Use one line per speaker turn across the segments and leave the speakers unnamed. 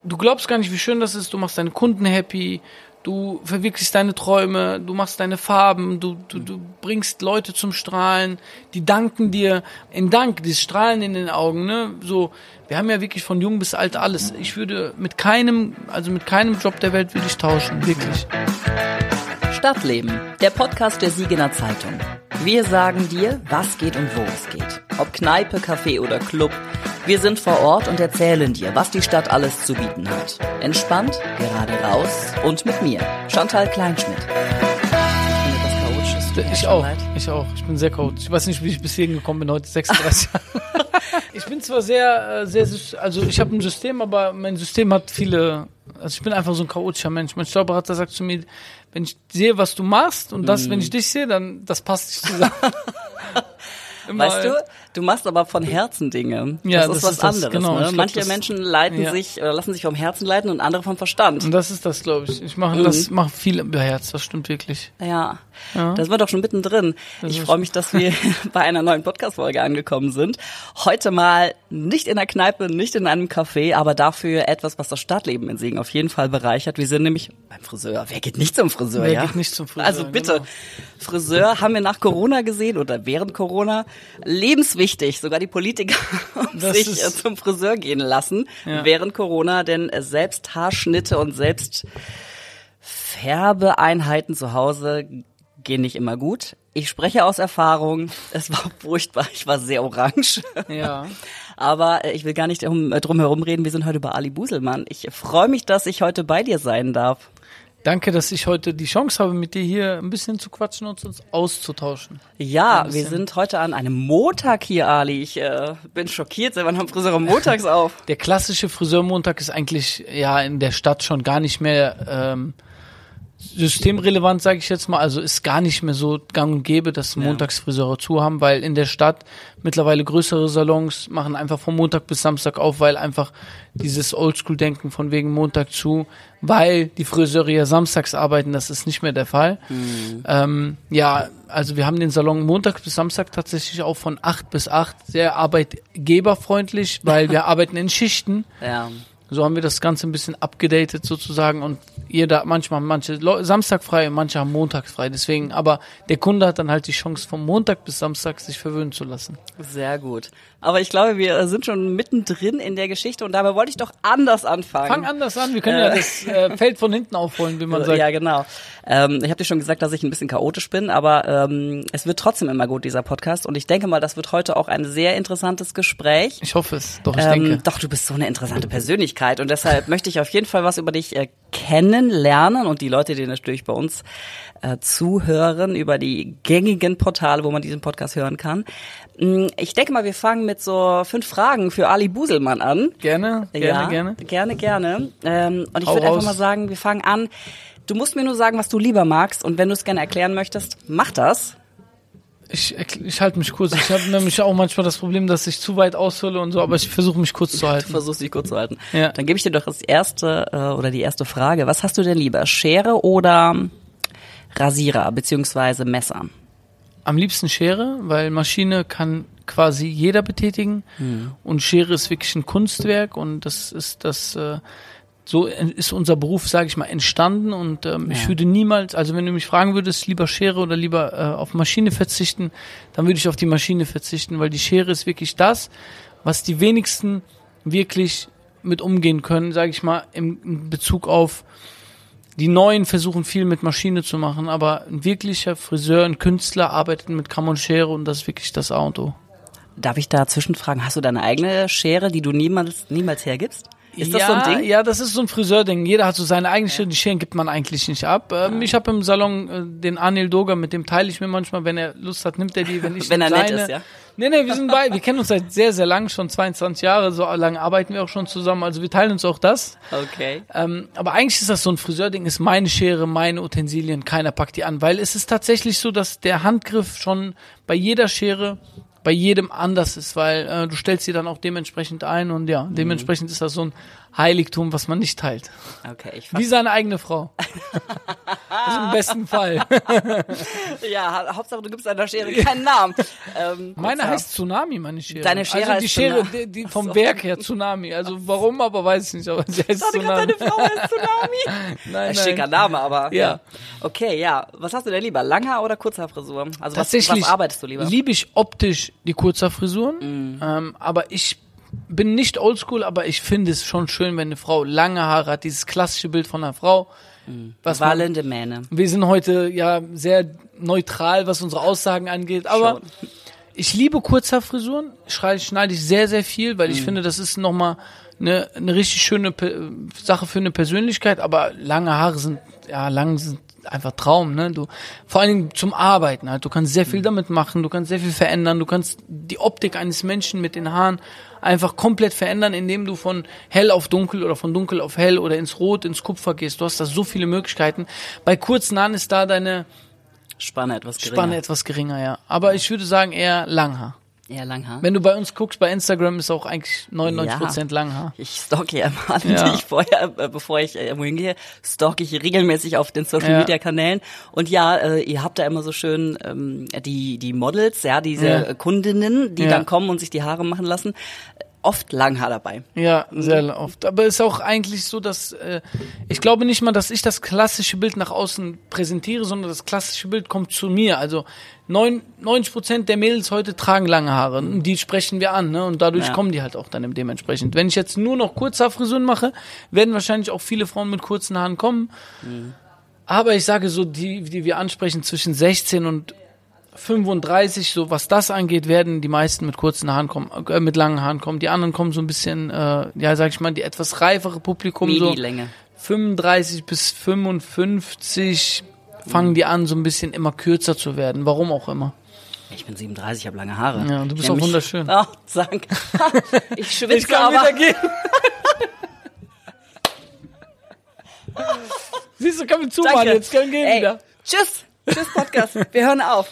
Du glaubst gar nicht, wie schön das ist. Du machst deine Kunden happy, du verwirklichst deine Träume, du machst deine Farben, du bringst Leute zum Strahlen, die danken dir. In Dank, dieses Strahlen in den Augen, ne? So, wir haben ja wirklich von jung bis alt alles. Ich würde mit keinem Job der Welt würde ich tauschen, wirklich.
Stadtleben, der Podcast der Siegener Zeitung. Wir sagen dir, was geht und wo es geht. Ob Kneipe, Café oder Club. Wir sind vor Ort und erzählen dir, was die Stadt alles zu bieten hat. Entspannt, gerade raus und mit mir, Chantal Kleinschmidt.
Ich auch. Ich bin sehr chaotisch. Ich weiß nicht, wie ich bis hierhin gekommen bin, heute 36 Jahre. Ich bin zwar sehr, also ich habe ein System, aber mein System hat viele, also ich bin einfach so ein chaotischer Mensch. Mein Steuerberater sagt zu mir, wenn ich sehe, was du machst und das, wenn ich dich sehe, dann, das passt nicht zusammen.
Weißt du machst aber von Herzen Dinge.
Ja,
das ist was anderes.
Genau.
Ne? Manche Menschen lassen sich vom Herzen leiten und andere vom Verstand.
Und das ist das, glaube ich. Ich mache viel über Herz, das stimmt wirklich.
Ja. Da sind wir doch schon mittendrin. Ich freue mich, dass wir bei einer neuen Podcast-Folge angekommen sind. Heute mal nicht in der Kneipe, nicht in einem Café, aber dafür etwas, was das Stadtleben in Siegen auf jeden Fall bereichert. Wir sind nämlich beim Friseur. Wer geht nicht zum Friseur?
Wer geht nicht zum Friseur?
Also bitte, genau. Friseur haben wir nach Corona gesehen oder während Corona. Lebenswichtig, sogar die Politiker haben sich zum Friseur gehen lassen während Corona, denn selbst Haarschnitte und selbst Färbeeinheiten zu Hause gehen nicht immer gut. Ich spreche aus Erfahrung, es war furchtbar, ich war sehr orange.
Ja.
Aber ich will gar nicht drum herum reden, wir sind heute bei Ali Buselmann. Ich freue mich, dass ich heute bei dir sein darf.
Danke, dass ich heute die Chance habe, mit dir hier ein bisschen zu quatschen und uns auszutauschen.
Ja, wir sind heute an einem Montag hier, Ali. Ich bin schockiert, wann haben Friseure montags auf?
Der klassische Friseurmontag ist eigentlich in der Stadt schon gar nicht mehr systemrelevant, sage ich jetzt mal. Also ist gar nicht mehr so gang und gäbe, dass Montagsfriseure zu haben, weil in der Stadt mittlerweile größere Salons machen einfach von Montag bis Samstag auf, weil einfach dieses Oldschool-Denken von wegen Montag zu, weil die Friseure ja samstags arbeiten, das ist nicht mehr der Fall. Also wir haben den Salon Montag bis Samstag tatsächlich auch von 8 bis 8, sehr arbeitgeberfreundlich, weil wir arbeiten in Schichten.
Ja.
So haben wir das Ganze ein bisschen abgedatet sozusagen und manche Samstag frei, manche haben Montag frei. Deswegen, aber der Kunde hat dann halt die Chance, von Montag bis Samstag sich verwöhnen zu lassen.
Sehr gut. Aber ich glaube, wir sind schon mittendrin in der Geschichte und dabei wollte ich doch anders anfangen.
Fang anders an, wir können ja das Feld von hinten aufholen, wie man sagt.
Ja, genau. Ich habe dir schon gesagt, dass ich ein bisschen chaotisch bin, aber es wird trotzdem immer gut, dieser Podcast. Und ich denke mal, das wird heute auch ein sehr interessantes Gespräch.
Ich hoffe es, doch, ich denke.
Doch, du bist so eine interessante Persönlichkeit und deshalb möchte ich auf jeden Fall was über dich kennenlernen und die Leute, die natürlich bei uns zuhören, über die gängigen Portale, wo man diesen Podcast hören kann. Ich denke mal, wir fangen mit so 5 Fragen für Ali Buselmann an.
Gerne.
Und ich würde einfach mal sagen, wir fangen an. Du musst mir nur sagen, was du lieber magst und wenn du es gerne erklären möchtest, mach das.
Ich halte mich kurz. Ich habe nämlich auch manchmal das Problem, dass ich zu weit aushole und so, aber ich versuche mich kurz zu halten.
Du versuchst dich kurz zu halten.
Ja.
Dann gebe ich dir doch die erste Frage. Was hast du denn lieber, Schere oder Rasierer beziehungsweise Messer?
Am liebsten Schere, weil Maschine kann quasi jeder betätigen und Schere ist wirklich ein Kunstwerk und so ist unser Beruf, sage ich mal, entstanden und ich würde niemals, also wenn du mich fragen würdest, lieber Schere oder lieber auf Maschine verzichten, dann würde ich auf die Maschine verzichten, weil die Schere ist wirklich das, was die wenigsten wirklich mit umgehen können, sage ich mal, in Bezug auf die Neuen versuchen viel mit Maschine zu machen, aber ein wirklicher Friseur, ein Künstler arbeitet mit Kamm und Schere und das ist wirklich das A und O.
Darf ich da zwischenfragen, hast du deine eigene Schere, die du niemals hergibst? Ist das so ein Ding?
Ja, das ist so ein Friseurding. Jeder hat so seine eigene Schere, die Scheren gibt man eigentlich nicht ab. Ich habe im Salon den Anil Doga, mit dem teile ich mir manchmal, wenn er Lust hat, nimmt er die, wenn ich
wenn er
nett
ist, ja?
Nee, wir kennen uns seit sehr, sehr lang, schon 22 Jahre, so lange arbeiten wir auch schon zusammen, also wir teilen uns auch das.
Okay.
Aber eigentlich ist das so ein Friseurding, ist meine Schere, meine Utensilien, keiner packt die an, weil es ist tatsächlich so, dass der Handgriff schon bei jeder Schere bei jedem anders ist, weil du stellst sie dann auch dementsprechend ein und ja, dementsprechend ist das so ein Heiligtum, was man nicht teilt.
Okay, ich
Wie seine eigene Frau. Also im besten Fall.
Ja, Hauptsache du gibst deiner Schere keinen Namen.
Meine heißt Tsunami, meine Schere.
Deine Schere
also die
heißt
Schere,
Tsunami.
die vom Werk her Tsunami. Also warum, aber weiß ich nicht. Aber sie heißt
Deine
Tsunami.
Frau heißt Tsunami.
Nein,
Schicker Name, aber.
Ja.
Okay, ja. Was hast du denn lieber? Langhaar oder Kurzhaarfrisur? Also
Tatsächlich
was arbeitest du lieber?
liebe ich optisch die Kurzhaarfrisuren, aber ich bin nicht oldschool, aber ich finde es schon schön, wenn eine Frau lange Haare hat, dieses klassische Bild von einer Frau.
Wallende Mähne.
Wir sind heute ja sehr neutral, was unsere Aussagen angeht, aber
Schon.
ich liebe Kurzhaarfrisuren, schneide ich sehr, sehr viel, weil ich finde, das ist nochmal eine richtig schöne Sache für eine Persönlichkeit, aber lange Haare sind einfach Traum, ne? Vor allen Dingen zum Arbeiten halt. Du kannst sehr viel damit machen, du kannst sehr viel verändern, du kannst die Optik eines Menschen mit den Haaren einfach komplett verändern, indem du von hell auf dunkel oder von dunkel auf hell oder ins Rot, ins Kupfer gehst. Du hast da so viele Möglichkeiten. Bei kurzen Haaren ist da deine
Spanne etwas geringer.
Ja. Aber ich würde sagen eher Langhaar.
Eher Langhaar.
Wenn du bei uns guckst, bei Instagram ist auch eigentlich 99% Langhaar.
Ich stalke ja immer die ich vorher, bevor ich irgendwo hingehe, stalke ich regelmäßig auf den Social Media Kanälen. Und ja, ihr habt da immer so schön die Models, ja, diese Kundinnen, die dann kommen und sich die Haare machen lassen. Oft Langhaar dabei.
Ja, sehr oft. Aber es ist auch eigentlich so, dass ich glaube nicht mal, dass ich das klassische Bild nach außen präsentiere, sondern das klassische Bild kommt zu mir. Also 90% der Mädels heute tragen lange Haare. Die sprechen wir an, ne? Und dadurch kommen die halt auch dann dementsprechend. Wenn ich jetzt nur noch Kurzhaarfrisuren mache, werden wahrscheinlich auch viele Frauen mit kurzen Haaren kommen. Aber ich sage so, die wir ansprechen, zwischen 16 und 35, so was das angeht, werden die meisten mit kurzen Haaren kommen, mit langen Haaren kommen. Die anderen kommen so ein bisschen, sag ich mal, die etwas reifere Publikum,
Mini-Länge.
So 35 bis 55 fangen die an, so ein bisschen immer kürzer zu werden. Warum auch immer.
Ich bin 37, ich habe lange Haare.
Ja, du bist auch wunderschön.
Oh, danke. Ich schwitze
ich kann
aber.
wieder gehen. Siehst du, kann mir zumachen, jetzt können wir gehen wieder.
Tschüss. Tschüss, Podcast. Wir hören auf.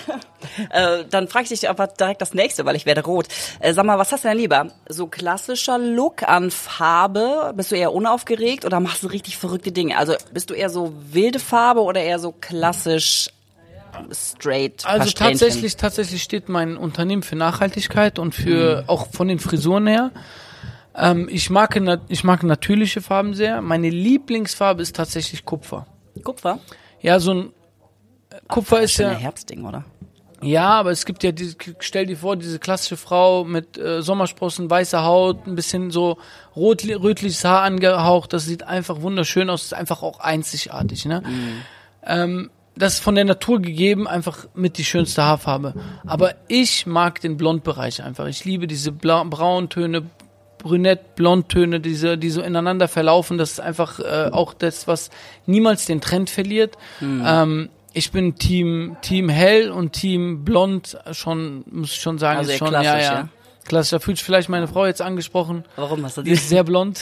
Dann frage ich dich aber direkt das nächste, weil ich werde rot. Sag mal, was hast du denn lieber? So klassischer Look an Farbe? Bist du eher unaufgeregt oder machst du richtig verrückte Dinge? Also bist du eher so wilde Farbe oder eher so klassisch straight?
Also tatsächlich steht mein Unternehmen für Nachhaltigkeit und für auch von den Frisuren her. Ich mag natürliche Farben sehr. Meine Lieblingsfarbe ist tatsächlich Kupfer.
Kupfer?
Ja, so ein Kupfer ist ja
ein Herbstding, oder?
Ja, aber es gibt ja stell dir vor, diese klassische Frau mit Sommersprossen, weißer Haut, ein bisschen so rötliches Haar angehaucht, das sieht einfach wunderschön aus, ist einfach auch einzigartig, ne? Das ist von der Natur gegeben, einfach mit die schönste Haarfarbe. Aber ich mag den Blondbereich einfach. Ich liebe diese Brauntöne, Brünett-Blondtöne, die so ineinander verlaufen. Das ist einfach auch das, was niemals den Trend verliert. Ich bin Team Hell und Team Blond schon, muss ich schon sagen,
also
ist schon
klassisch,
ja. Klassisch. Da fühlt sich vielleicht meine Frau jetzt angesprochen.
Warum hast du die?
Die ist sehr blond.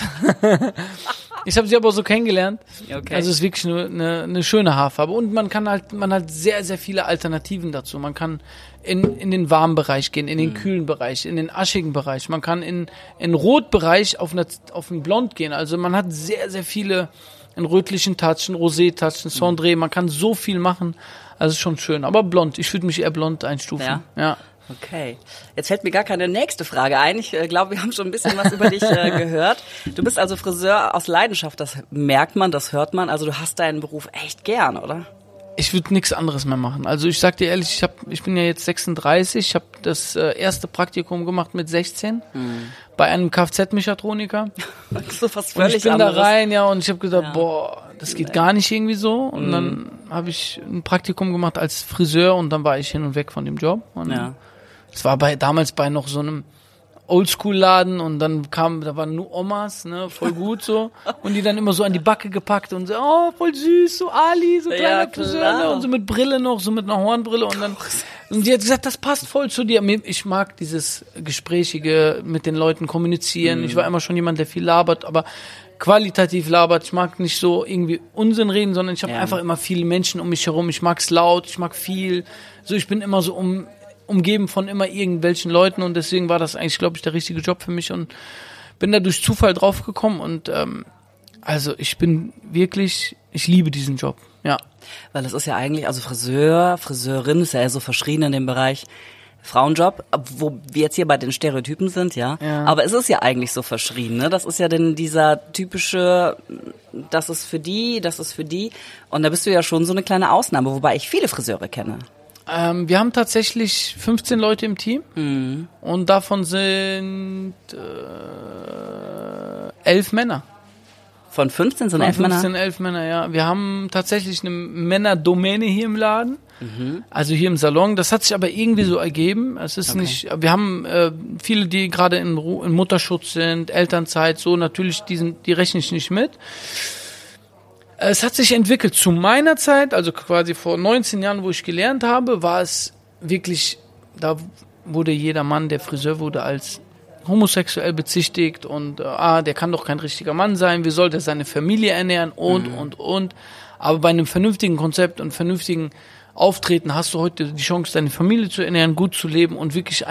Ich habe sie aber so kennengelernt.
Okay.
Also es ist wirklich eine schöne Haarfarbe und man hat sehr, sehr viele Alternativen dazu. Man kann in den warmen Bereich gehen, in den kühlen Bereich, in den aschigen Bereich. Man kann in Rotbereich auf einen Blond gehen. Also man hat sehr, sehr viele einen rötlichen Touch, einen Rosé-Touch, einen Cendré. Man kann so viel machen. Also ist schon schön. Aber blond. Ich würde mich eher blond einstufen.
Ja. Okay. Jetzt fällt mir gar keine nächste Frage ein. Ich glaube, wir haben schon ein bisschen was über dich gehört. Du bist also Friseur aus Leidenschaft. Das merkt man, das hört man. Also du hast deinen Beruf echt gern, oder?
Ich würde nichts anderes mehr machen. Also ich sag dir ehrlich, ich bin ja jetzt 36. Ich habe das erste Praktikum gemacht mit 16 bei einem Kfz-Mechatroniker.
So was völlig
und ich bin
anderes.
Da rein, ja, und ich habe gedacht, das geht gar nicht irgendwie so. Und dann habe ich ein Praktikum gemacht als Friseur und dann war ich hin und weg von dem Job. Und es war damals bei noch so einem Oldschool-Laden und dann da waren nur Omas, ne, voll gut so. Und die dann immer so an die Backe gepackt und so, oh, voll süß, so Ali, so kleiner Friseur, ne, und so mit Brille noch, so mit einer Hornbrille und die hat gesagt, das passt voll zu dir. Ich mag dieses Gesprächige mit den Leuten kommunizieren. Ich war immer schon jemand, der viel labert, aber qualitativ labert. Ich mag nicht so irgendwie Unsinn reden, sondern ich habe einfach immer viele Menschen um mich herum. Ich mag's laut, ich mag viel. So, ich bin immer so um umgeben von immer irgendwelchen Leuten und deswegen war das eigentlich, glaube ich, der richtige Job für mich und bin da durch Zufall draufgekommen und also ich liebe diesen Job, ja.
Weil das ist ja eigentlich, also Friseurin ist ja so verschrien in dem Bereich Frauenjob, wo wir jetzt hier bei den Stereotypen sind, ja. Aber es ist ja eigentlich so verschrien, ne? Das ist ja denn dieser typische, das ist für die. Und da bist du ja schon so eine kleine Ausnahme, wobei ich viele Friseure kenne.
Wir haben tatsächlich 15 Leute im Team und davon sind 11 Männer.
Von 15 sind 11 Männer?
11 Männer, ja. Wir haben tatsächlich eine Männerdomäne hier im Laden, also hier im Salon. Das hat sich aber irgendwie so ergeben. Es ist nicht, wir haben viele, die gerade in Mutterschutz sind, Elternzeit, so natürlich, die rechne ich nicht mit. Es hat sich entwickelt. Zu meiner Zeit, also quasi vor 19 Jahren, wo ich gelernt habe, war es wirklich, da wurde jeder Mann, der Friseur wurde, als homosexuell bezichtigt und der kann doch kein richtiger Mann sein, wie soll der seine Familie ernähren und. Aber bei einem vernünftigen Konzept und vernünftigen Auftreten hast du heute die Chance, deine Familie zu ernähren, gut zu leben und wirklich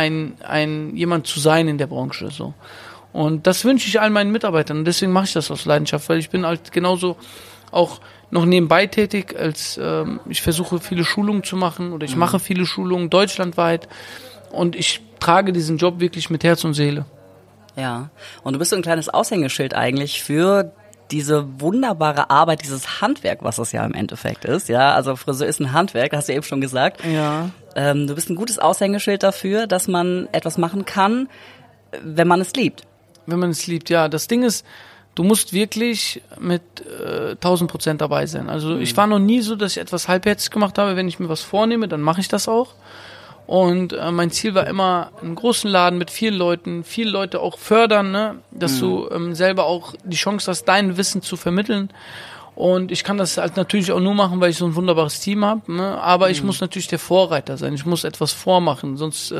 ein jemand zu sein in der Branche, so. Und das wünsche ich allen meinen Mitarbeitern und deswegen mache ich das aus Leidenschaft, weil ich bin halt genauso auch noch nebenbei tätig, als ich versuche viele Schulungen zu machen oder ich mache viele Schulungen deutschlandweit und ich trage diesen Job wirklich mit Herz und Seele.
Ja, und du bist so ein kleines Aushängeschild eigentlich für diese wunderbare Arbeit, dieses Handwerk, was es ja im Endeffekt ist. Ja, also Friseur ist ein Handwerk, das hast du eben schon gesagt.
Ja.
Du bist ein gutes Aushängeschild dafür, dass man etwas machen kann, wenn man es liebt.
Wenn man es liebt, ja. Das Ding ist, du musst wirklich mit 1000% dabei sein. Also ich war noch nie so, dass ich etwas halbherzig gemacht habe. Wenn ich mir was vornehme, dann mache ich das auch. Und mein Ziel war immer, einen großen Laden mit vielen Leuten, viele Leute auch fördern, ne? Dass du selber auch die Chance hast, dein Wissen zu vermitteln. Und ich kann das halt natürlich auch nur machen, weil ich so ein wunderbares Team habe. Ne? Aber ich muss natürlich der Vorreiter sein. Ich muss etwas vormachen, sonst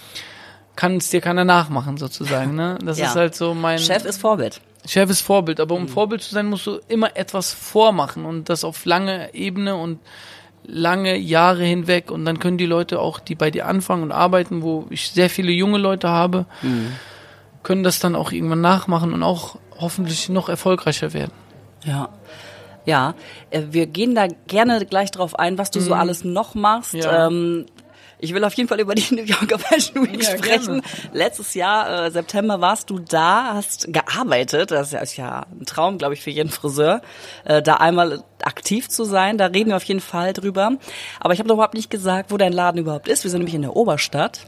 kann es dir keiner nachmachen sozusagen. Ne? Das ist halt so mein...
Chef ist Vorbild.
Chef ist Vorbild, aber um Vorbild zu sein, musst du immer etwas vormachen und das auf lange Ebene und lange Jahre hinweg und dann können die Leute auch, die bei dir anfangen und arbeiten, wo ich sehr viele junge Leute habe, können das dann auch irgendwann nachmachen und auch hoffentlich noch erfolgreicher werden.
Ja. Ja, wir gehen da gerne gleich drauf ein, was du so alles noch machst.
Ja.
Ich will auf jeden Fall über die New Yorker Fashion Week sprechen. Gerne. Letztes Jahr, September, warst du da, hast gearbeitet. Das ist ja ein Traum, glaube ich, für jeden Friseur, da einmal aktiv zu sein. Da reden wir auf jeden Fall drüber. Aber ich habe doch überhaupt nicht gesagt, wo dein Laden überhaupt ist. Wir sind nämlich in der Oberstadt.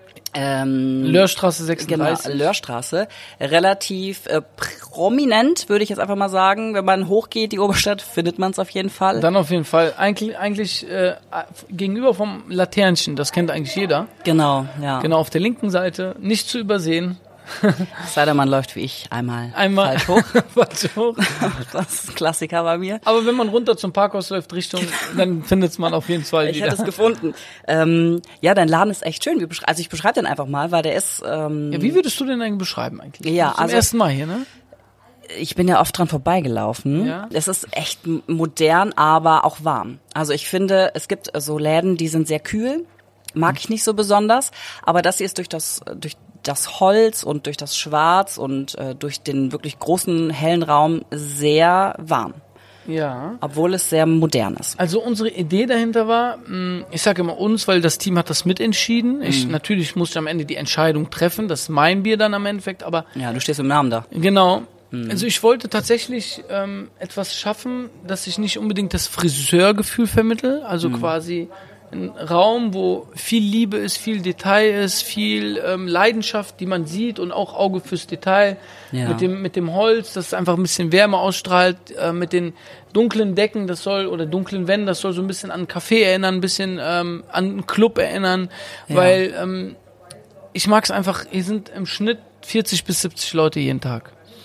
Löhrstraße 36.
Genau, Löhrstraße. Relativ prominent, würde ich jetzt einfach mal sagen. Wenn man hochgeht, die Oberstadt, findet man es auf jeden Fall.
Dann auf jeden Fall. Eigentlich gegenüber vom Laternchen, das kennt eigentlich jeder.
Genau, ja.
Genau, auf der linken Seite, nicht zu übersehen.
Es sei denn, man läuft wie ich einmal falsch hoch.
Falsch hoch.
Das ist ein Klassiker bei mir.
Aber wenn man runter zum Parkhaus läuft, dann findet es man auf jeden Fall wieder.
Ich hätte es gefunden. Ja, dein Laden ist echt schön. Also ich beschreibe den einfach mal, weil der ist...
ja, wie würdest du den eigentlich beschreiben eigentlich?
Ja,
zum ersten Mal hier, ne?
Ich bin ja oft dran vorbeigelaufen.
Ja.
Es ist echt modern, aber auch warm. Also ich finde, es gibt so Läden, die sind sehr kühl. Mag ich nicht so besonders. Aber das hier ist durch das Holz und durch das Schwarz und durch den wirklich großen, hellen Raum sehr warm.
Ja.
Obwohl es sehr modern ist.
Also unsere Idee dahinter war, ich sage immer uns, weil das Team hat das mitentschieden. Natürlich musste ich am Ende die Entscheidung treffen, das ist mein Bier dann am Endeffekt, aber...
Ja, du stehst mit dem Namen da.
Genau. Also ich wollte tatsächlich etwas schaffen, dass ich nicht unbedingt das Friseurgefühl vermittle, also quasi ein Raum, wo viel Liebe ist, viel Detail ist, viel Leidenschaft, die man sieht und auch Auge fürs Detail.
Ja.
Mit dem Holz, das einfach ein bisschen Wärme ausstrahlt, mit den dunklen Decken, oder dunklen Wänden, das soll so ein bisschen an einen Café erinnern, ein bisschen an einen Club erinnern, weil ich mag es einfach, hier sind im Schnitt 40 bis 70 Leute jeden Tag.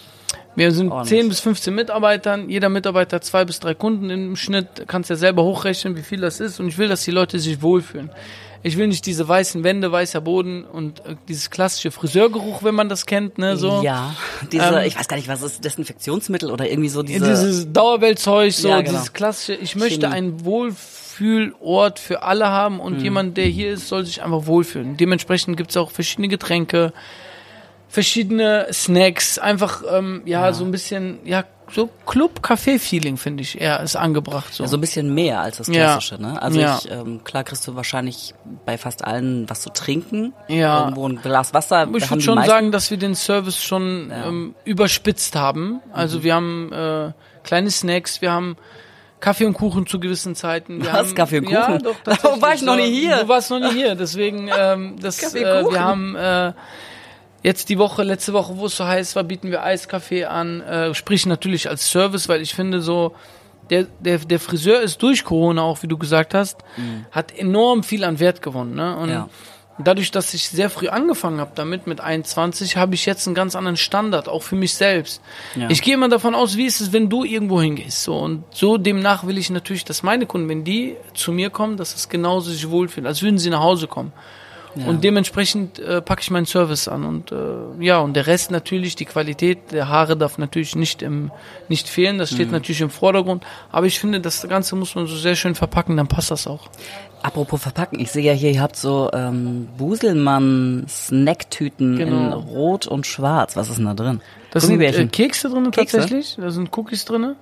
Wir sind 10 bis 15 Mitarbeitern, jeder Mitarbeiter hat 2 bis 3 Kunden im Schnitt, kannst ja selber hochrechnen, wie viel das ist, und ich will, dass die Leute sich wohlfühlen. Ich will nicht diese weißen Wände, weißer Boden und dieses klassische Friseurgeruch, wenn man das kennt, ne, so.
Ja, ich weiß gar nicht, was ist, Desinfektionsmittel oder irgendwie so
dieses Dauerwellzeug, so,
ja, genau.
dieses klassische. Ich möchte einen Wohlfühlort für alle haben und jemand, der hier ist, soll sich einfach wohlfühlen. Dementsprechend gibt's auch verschiedene Getränke, verschiedene Snacks, einfach, so ein bisschen, so Club-Café-Feeling, finde ich, eher ist angebracht. So.
Ja, so ein bisschen mehr als das Klassische, ne? Also klar kriegst du wahrscheinlich bei fast allen was zu trinken.
Ja.
Irgendwo ein Glas Wasser.
Ich würde schon sagen, dass wir den Service schon überspitzt haben. Also wir haben kleine Snacks, wir haben Kaffee und Kuchen zu gewissen Zeiten.
Kaffee und Kuchen?
Ja, doch, tatsächlich.
War ich noch nie hier?
Du warst noch nie hier, deswegen, wir haben jetzt letzte Woche, wo es so heiß war, bieten wir Eiskaffee an, sprich natürlich als Service, weil ich finde so, der Friseur ist durch Corona auch, wie du gesagt hast, hat enorm viel an Wert gewonnen, ne? Und dadurch, dass ich sehr früh angefangen habe damit, mit 21, habe ich jetzt einen ganz anderen Standard, auch für mich selbst. Ja. Ich gehe immer davon aus, wie ist es, wenn du irgendwo hingehst, so, und so demnach will ich natürlich, dass meine Kunden, wenn die zu mir kommen, dass es genauso sich wohlfühlen, als würden sie nach Hause kommen. Ja. Und dementsprechend packe ich meinen Service an und und der Rest natürlich, die Qualität der Haare darf natürlich nicht fehlen, das steht natürlich im Vordergrund, aber ich finde, das Ganze muss man so sehr schön verpacken, dann passt das auch.
Apropos verpacken, ich sehe ja hier, ihr habt so Buselmann-Snacktüten in Rot und Schwarz, was ist denn da drin?
Das sind Kekse drin tatsächlich, da sind Cookies drin.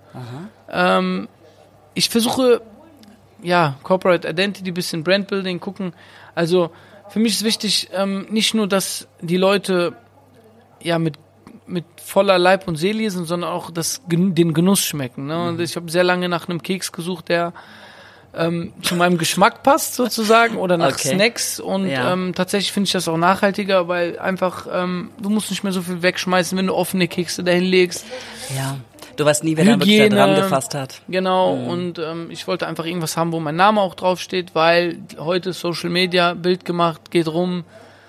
Ich versuche, Corporate Identity, bisschen Brandbuilding, gucken, also für mich ist wichtig, nicht nur, dass die Leute mit voller Leib und Seele lesen, sondern auch den Genuss schmecken. Ne? Und ich habe sehr lange nach einem Keks gesucht, der zu meinem Geschmack passt sozusagen oder nach Snacks und tatsächlich finde ich das auch nachhaltiger, weil einfach du musst nicht mehr so viel wegschmeißen, wenn du offene Kekse dahin legst.
Ja. Du weißt nie, wer da wirklich da dran gefasst hat.
Genau, und ich wollte einfach irgendwas haben, wo mein Name auch draufsteht, weil heute Social Media, Bild gemacht, geht rum.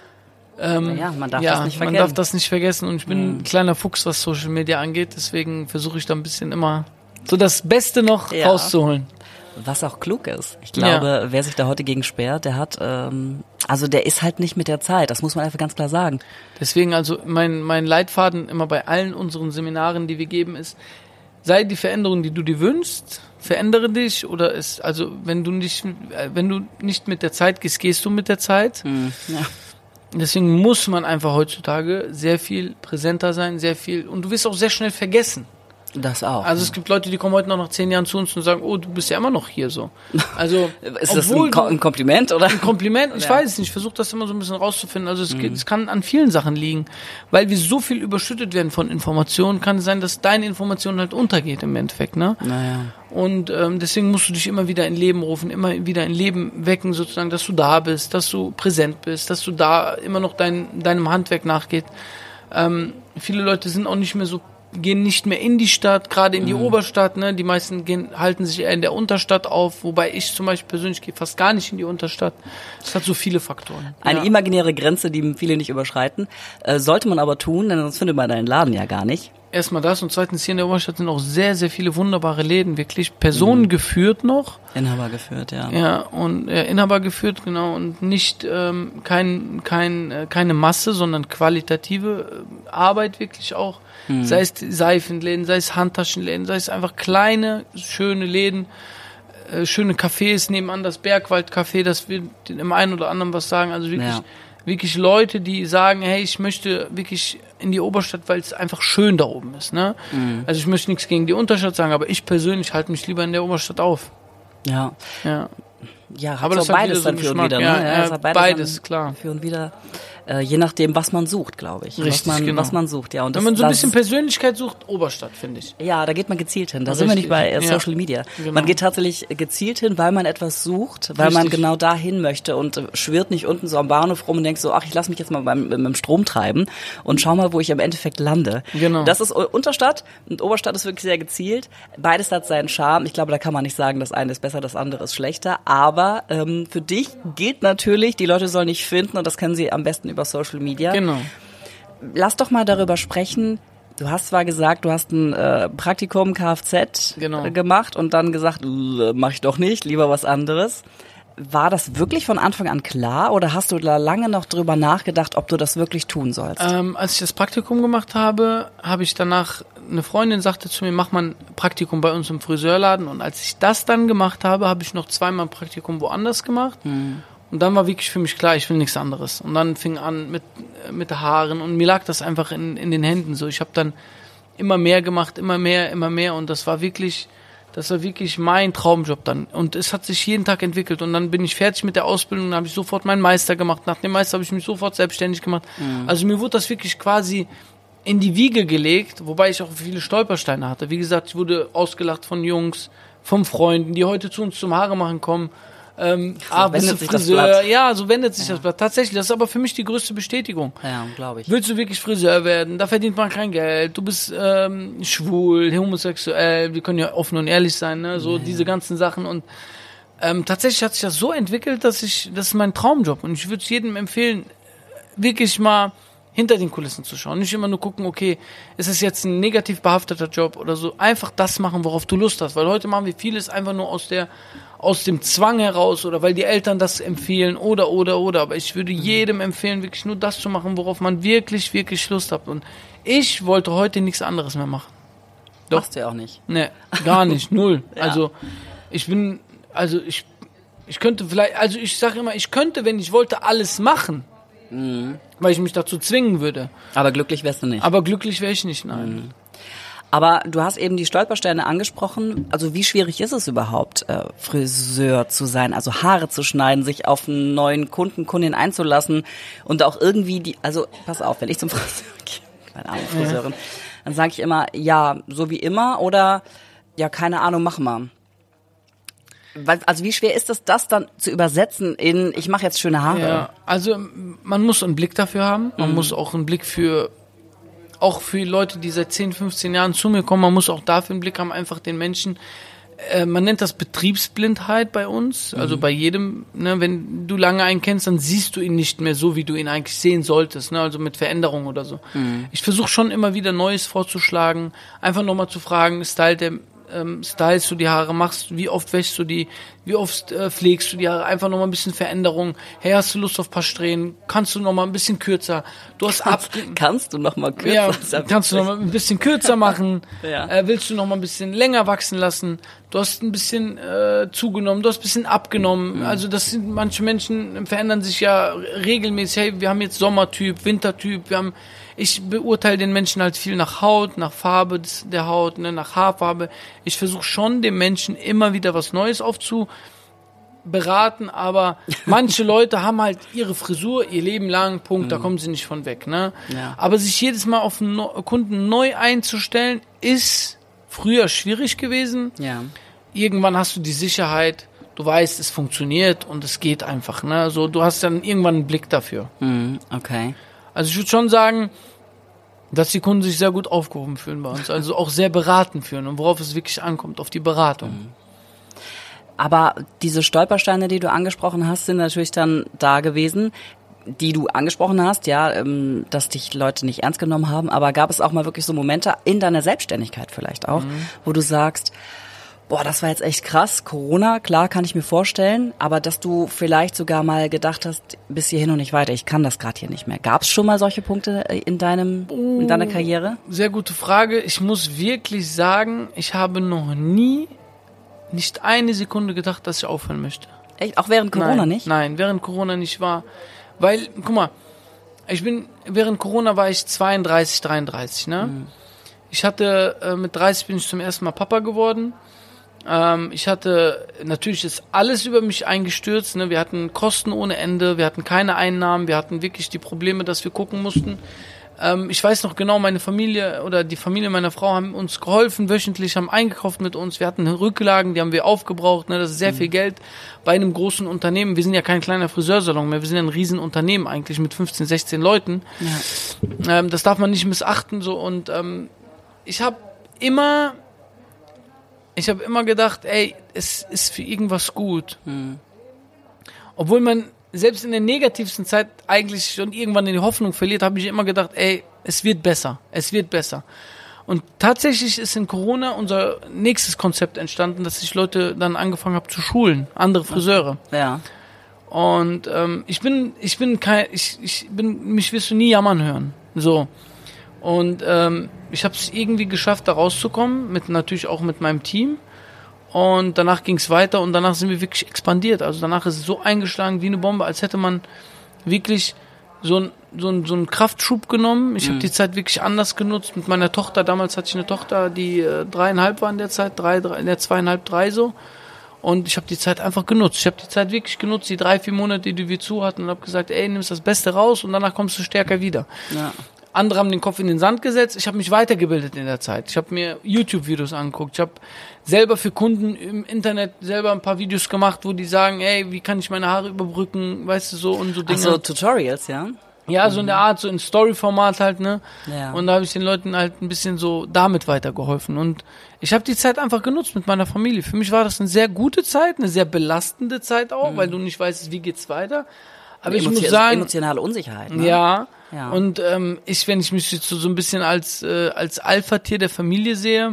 Man darf das nicht vergessen.
Man darf das nicht vergessen und ich bin ein kleiner Fuchs, was Social Media angeht, deswegen versuche ich da ein bisschen immer so das Beste noch rauszuholen.
Was auch klug ist. Ich glaube, wer sich da heute gegen sperrt, der hat, der ist halt nicht mit der Zeit. Das muss man einfach ganz klar sagen.
Deswegen, also mein Leitfaden immer bei allen unseren Seminaren, die wir geben, ist, sei die Veränderung, die du dir wünschst, verändere dich, oder wenn du nicht mit der Zeit gehst, gehst du mit der Zeit. Ja. Deswegen muss man einfach heutzutage sehr viel präsenter sein, und du wirst auch sehr schnell vergessen.
Das auch.
Also es gibt Leute, die kommen heute noch nach 10 Jahren zu uns und sagen, oh, du bist ja immer noch hier so. Also
ist das ein Kompliment, oder?
Ein Kompliment? Ich weiß es nicht. Ich versuche das immer so ein bisschen rauszufinden. Also es kann an vielen Sachen liegen. Weil wir so viel überschüttet werden von Informationen, kann es sein, dass deine Information halt untergeht im Endeffekt, ne?
Naja.
Und deswegen musst du dich immer wieder in Leben rufen, immer wieder in Leben wecken, sozusagen, dass du da bist, dass du präsent bist, dass du da immer noch deinem Handwerk nachgeht. Viele Leute sind auch gehen nicht mehr in die Stadt, gerade in die Oberstadt, ne? Die meisten halten sich eher in der Unterstadt auf, wobei ich zum Beispiel persönlich gehe fast gar nicht in die Unterstadt. Das hat so viele Faktoren.
Eine imaginäre Grenze, die viele nicht überschreiten. Sollte man aber tun, denn sonst findet man deinen Laden ja gar nicht.
Erstmal das und zweitens hier in der Oberstadt sind auch sehr, sehr viele wunderbare Läden, wirklich personengeführt noch.
Inhaber geführt, ja.
Ja, und Inhaber geführt, genau, und nicht keine Masse, sondern qualitative Arbeit wirklich auch. Sei es Seifenläden, sei es Handtaschenläden, sei es einfach kleine, schöne Läden, schöne Cafés nebenan, das Bergwald-Café, das wir dem einen oder anderen was sagen, also wirklich Leute, die sagen, hey, ich möchte wirklich in die Oberstadt, weil es einfach schön da oben ist, ne? Also ich möchte nichts gegen die Unterstadt sagen, aber ich persönlich halte mich lieber in der Oberstadt auf.
Ja. Ja, aber
das
beides dann für und wieder, ne?
Ja, beides, klar.
Für und wieder, je nachdem, was man sucht, glaube ich.
Richtig,
was man sucht, ja. Und
wenn man so ein bisschen Persönlichkeit sucht, Oberstadt, finde ich.
Ja, da geht man gezielt hin. Da sind wir nicht bei Social Media. Genau. Man geht tatsächlich gezielt hin, weil man etwas sucht, weil man genau dahin möchte und schwirrt nicht unten so am Bahnhof rum und denkt so, ach, ich lasse mich jetzt mal mit dem Strom treiben und schau mal, wo ich im Endeffekt lande.
Genau.
Das ist Unterstadt und Oberstadt ist wirklich sehr gezielt. Beides hat seinen Charme. Ich glaube, da kann man nicht sagen, das eine ist besser, das andere ist schlechter. Aber für dich gilt natürlich, die Leute sollen dich finden und das können sie am besten über Social Media.
Genau.
Lass doch mal darüber sprechen, Du hast zwar gesagt, du hast ein Praktikum Kfz gemacht und dann gesagt, mach ich doch nicht, lieber was anderes. War das wirklich von Anfang an klar oder hast du da lange noch drüber nachgedacht, ob du das wirklich tun sollst?
Als ich das Praktikum gemacht habe, habe ich danach, eine Freundin sagte zu mir, mach mal ein Praktikum bei uns im Friseurladen. Und als ich das dann gemacht habe, habe ich noch zweimal ein Praktikum woanders gemacht. Und dann war wirklich für mich klar, ich will nichts anderes. Und dann fing an mit Haaren und mir lag das einfach in den Händen so. Ich habe dann immer mehr gemacht, immer mehr und das war wirklich mein Traumjob dann. Und es hat sich jeden Tag entwickelt. Und dann bin ich fertig mit der Ausbildung, dann habe ich sofort meinen Meister gemacht. Nach dem Meister habe ich mich sofort selbstständig gemacht. Also mir wurde das wirklich quasi in die Wiege gelegt, wobei ich auch viele Stolpersteine hatte. Wie gesagt, ich wurde ausgelacht von Jungs, von Freunden, die heute zu uns zum Haare machen kommen. Bist du Friseur? Ja, so wendet sich das Blatt. Tatsächlich, das ist aber für mich die größte Bestätigung.
Ja, glaube ich.
Willst du wirklich Friseur werden? Da verdient man kein Geld. Du bist schwul, homosexuell. Wir können ja offen und ehrlich sein, ne? So diese ganzen Sachen. Und tatsächlich hat sich das so entwickelt, das ist mein Traumjob. Und ich würde es jedem empfehlen, wirklich mal hinter den Kulissen zu schauen. Nicht immer nur gucken, okay, ist es jetzt ein negativ behafteter Job oder so. Einfach das machen, worauf du Lust hast. Weil heute machen wir vieles einfach nur aus dem Zwang heraus oder weil die Eltern das empfehlen oder. Aber ich würde jedem empfehlen, wirklich nur das zu machen, worauf man wirklich, wirklich Lust hat. Und ich wollte heute nichts anderes mehr machen.
Doch. Machst du ja auch nicht.
Nee, gar nicht, null. Ja. Also ich könnte vielleicht, also ich sage immer, ich könnte, wenn ich wollte, alles machen. Weil ich mich dazu zwingen würde.
Aber glücklich wärst du nicht.
Aber glücklich wäre ich nicht, nein.
Aber du hast eben die Stolpersteine angesprochen. Also wie schwierig ist es überhaupt, Friseur zu sein, also Haare zu schneiden, sich auf einen neuen Kundin einzulassen und auch irgendwie also pass auf, wenn ich zum Friseur gehe, keine Ahnung, Friseurin, dann sage ich immer, ja, so wie immer oder ja, keine Ahnung, mach mal. Also wie schwer ist es, das dann zu übersetzen in, ich mache jetzt schöne Haare?
Ja, also man muss einen Blick dafür haben. Man muss auch einen Blick auch für Leute, die seit 10, 15 Jahren zu mir kommen, man muss auch dafür einen Blick haben, einfach den Menschen. Man nennt das Betriebsblindheit bei uns, also bei jedem. Ne, wenn du lange einen kennst, dann siehst du ihn nicht mehr so, wie du ihn eigentlich sehen solltest, ne, also mit Veränderung oder so. Ich versuche schon immer wieder Neues vorzuschlagen, einfach nochmal zu fragen, stylst du die Haare, wie oft wäschst du die, wie oft pflegst du die Haare, einfach nochmal ein bisschen Veränderung. Hey, hast du Lust auf ein paar Strähnen? Kannst du nochmal ein bisschen kürzer?
Kannst du nochmal kürzer?
Ja, kannst du nochmal ein bisschen kürzer machen? Ja. Willst du nochmal ein bisschen länger wachsen lassen? Du hast ein bisschen zugenommen, du hast ein bisschen abgenommen. Also manche Menschen verändern sich ja regelmäßig. Hey, wir haben jetzt Sommertyp, Wintertyp, ich beurteile den Menschen halt viel nach Haut, nach Farbe der Haut, ne, nach Haarfarbe. Ich versuche schon dem Menschen immer wieder was Neues aufzuberaten, aber manche Leute haben halt ihre Frisur ihr Leben lang, Punkt, da kommen sie nicht von weg. Ne? Ja. Aber sich jedes Mal auf einen Kunden neu einzustellen, ist früher schwierig gewesen.
Ja.
Irgendwann hast du die Sicherheit, du weißt, es funktioniert und es geht einfach. Ne? So, du hast dann irgendwann einen Blick dafür.
Okay.
Also ich würde schon sagen, dass die Kunden sich sehr gut aufgehoben fühlen bei uns, also auch sehr beraten fühlen und worauf es wirklich ankommt, auf die Beratung.
Aber diese Stolpersteine, die du angesprochen hast, sind natürlich dann da gewesen, die du angesprochen hast, ja, dass dich Leute nicht ernst genommen haben, aber gab es auch mal wirklich so Momente in deiner Selbstständigkeit vielleicht auch, wo du sagst, boah, das war jetzt echt krass, Corona, klar, kann ich mir vorstellen, aber dass du vielleicht sogar mal gedacht hast, bis hierhin und nicht weiter, ich kann das gerade hier nicht mehr. Gab es schon mal solche Punkte in deiner Karriere?
Sehr gute Frage. Ich muss wirklich sagen, ich habe noch nicht eine Sekunde gedacht, dass ich aufhören möchte.
Echt? Auch während Corona nicht?
Nein, während Corona nicht war. Weil, guck mal, während Corona war ich 32, 33, ne? Ich hatte, mit 30 bin ich zum ersten Mal Papa geworden. Natürlich ist alles über mich eingestürzt, ne? Wir hatten Kosten ohne Ende, wir hatten keine Einnahmen, wir hatten wirklich die Probleme, dass wir gucken mussten. Ich weiß noch genau, meine Familie oder die Familie meiner Frau haben uns geholfen, wöchentlich, haben eingekauft mit uns, wir hatten Rücklagen, die haben wir aufgebraucht, ne? Das ist sehr viel Geld bei einem großen Unternehmen. Wir sind ja kein kleiner Friseursalon mehr, wir sind ja ein Riesenunternehmen eigentlich mit 15, 16 Leuten. Ja. Das darf man nicht missachten, so, und ich habe immer gedacht, ey, es ist für irgendwas gut. Obwohl man selbst in der negativsten Zeit eigentlich schon irgendwann die Hoffnung verliert, habe ich immer gedacht, ey, es wird besser. Und tatsächlich ist in Corona unser nächstes Konzept entstanden, dass ich Leute dann angefangen habe zu schulen, andere Friseure.
Ja.
Und mich wirst du nie jammern hören. So. Und ich habe es irgendwie geschafft, da rauszukommen, natürlich auch mit meinem Team. Und danach ging es weiter und danach sind wir wirklich expandiert. Also danach ist es so eingeschlagen wie eine Bombe, als hätte man wirklich so einen Kraftschub genommen. Ich habe die Zeit wirklich anders genutzt. Mit meiner Tochter, damals hatte ich eine Tochter, die 3,5 war in der Zeit, 2,5, 3 so. Und ich habe die Zeit einfach genutzt. Ich habe die Zeit wirklich genutzt, die 3-4 Monate, die wir zu hatten, und habe gesagt, ey, nimmst das Beste raus und danach kommst du stärker wieder. Ja. Andere haben den Kopf in den Sand gesetzt. Ich habe mich weitergebildet in der Zeit. Ich habe mir YouTube-Videos angeguckt. Ich habe selber für Kunden im Internet selber ein paar Videos gemacht, wo die sagen, ey, wie kann ich meine Haare überbrücken, weißt du, so und so Dinge.
Ach so, Tutorials, ja?
Ja, so in der Art, so in Story-Format halt, ne?
Ja.
Und da habe ich den Leuten halt ein bisschen so damit weitergeholfen. Und ich habe die Zeit einfach genutzt mit meiner Familie. Für mich war das eine sehr gute Zeit, eine sehr belastende Zeit auch, weil du nicht weißt, wie geht's weiter. Aber ich muss sagen,
emotionale Unsicherheit. Ne?
Ja. Und wenn ich mich jetzt so ein bisschen als Alpha-Tier der Familie sehe,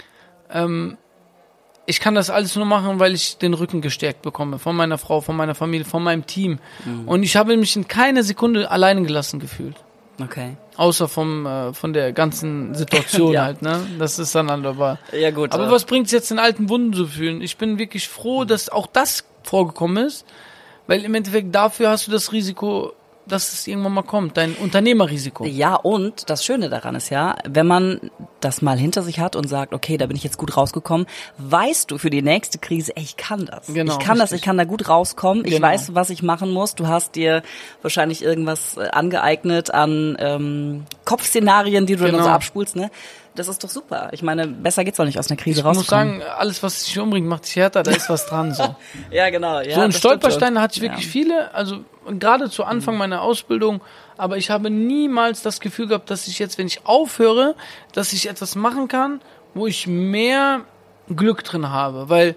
ich kann das alles nur machen, weil ich den Rücken gestärkt bekomme von meiner Frau, von meiner Familie, von meinem Team. Und ich habe mich in keiner Sekunde alleine gelassen gefühlt.
Okay.
Außer von der ganzen Situation halt, ne? Das ist dann aber.
Ja, gut.
Aber was bringt es jetzt, den alten Wunden zu fühlen? Ich bin wirklich froh, dass auch das vorgekommen ist, weil im Endeffekt dafür hast du das Risiko, dass es irgendwann mal kommt, dein Unternehmerrisiko.
Ja, und das Schöne daran ist ja, wenn man das mal hinter sich hat und sagt, okay, da bin ich jetzt gut rausgekommen, weißt du für die nächste Krise, ey, ich kann das.
Genau,
ich kann da gut rauskommen, ich weiß, was ich machen muss. Du hast dir wahrscheinlich irgendwas angeeignet an Kopfszenarien, die du dann so abspulst, ne? Das ist doch super. Ich meine, besser geht's doch nicht aus einer Krise rauszukommen.
Ich muss sagen, alles, was dich umbringt, macht dich härter, da ist was dran, so.
Ja, genau. Ja,
so ein Stolperstein hatte ich wirklich viele, also gerade zu Anfang meiner Ausbildung, aber ich habe niemals das Gefühl gehabt, dass ich jetzt, wenn ich aufhöre, dass ich etwas machen kann, wo ich mehr Glück drin habe, weil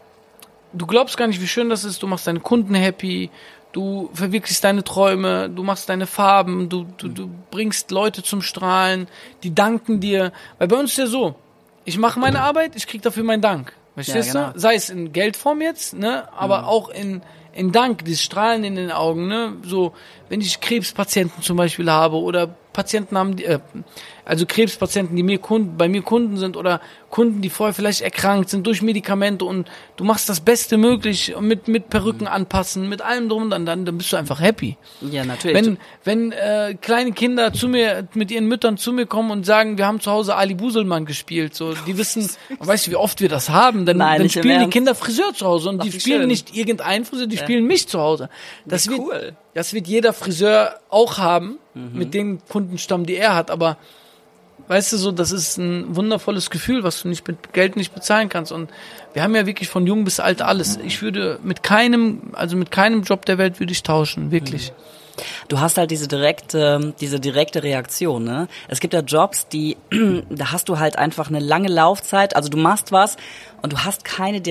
du glaubst gar nicht, wie schön das ist, du machst deine Kunden happy, du verwirklichst deine Träume, du machst deine Farben, du bringst Leute zum Strahlen, die danken dir. Weil bei uns ist ja so, ich mache meine Arbeit, ich krieg dafür meinen Dank. Verstehst du? Sei es in Geldform jetzt, ne, aber auch in Dank, dieses Strahlen in den Augen, ne, so, wenn ich Krebspatienten zum Beispiel habe oder Patienten haben, also Krebspatienten, die bei mir Kunden sind oder Kunden, die vorher vielleicht erkrankt sind durch Medikamente und du machst das Beste möglich mit Perücken anpassen, mit allem drum, dann bist du einfach happy.
Ja, natürlich.
Wenn kleine Kinder mit ihren Müttern zu mir kommen und sagen, wir haben zu Hause Ali Buselmann gespielt, so, die wissen, weißt du, wie oft wir das haben, dann spielen die Kinder Friseur zu Hause und die spielen nicht irgendeinen Friseur, die spielen mich zu Hause. Das wird jeder Friseur auch haben, mit dem Kundenstamm, die er hat, aber weißt du so, das ist ein wundervolles Gefühl, was du mit Geld nicht bezahlen kannst. Und wir haben ja wirklich von jung bis alt alles. Ich würde mit keinem Job der Welt würde ich tauschen, wirklich.
Du hast halt diese direkte Reaktion, ne? Es gibt ja Jobs, da hast du halt einfach eine lange Laufzeit, also du machst was und du hast keine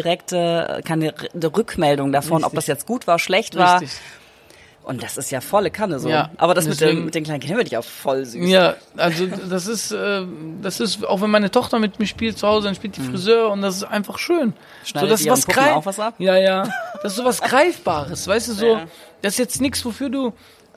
Rückmeldung davon,
Richtig.
ob das jetzt gut war, schlecht war.
Richtig.
Und das ist ja volle Kanne so.
Ja,
aber das mit den kleinen Kindern finde ich auch voll süß.
Ja, also das ist, auch wenn meine Tochter mit mir spielt zu Hause, dann spielt die Friseur und das ist einfach schön.
Schneidet
so, das
ihr und gucken auch was ab?
Ja. Das ist so was Greifbares, weißt du, so, das ist jetzt nichts, wofür du,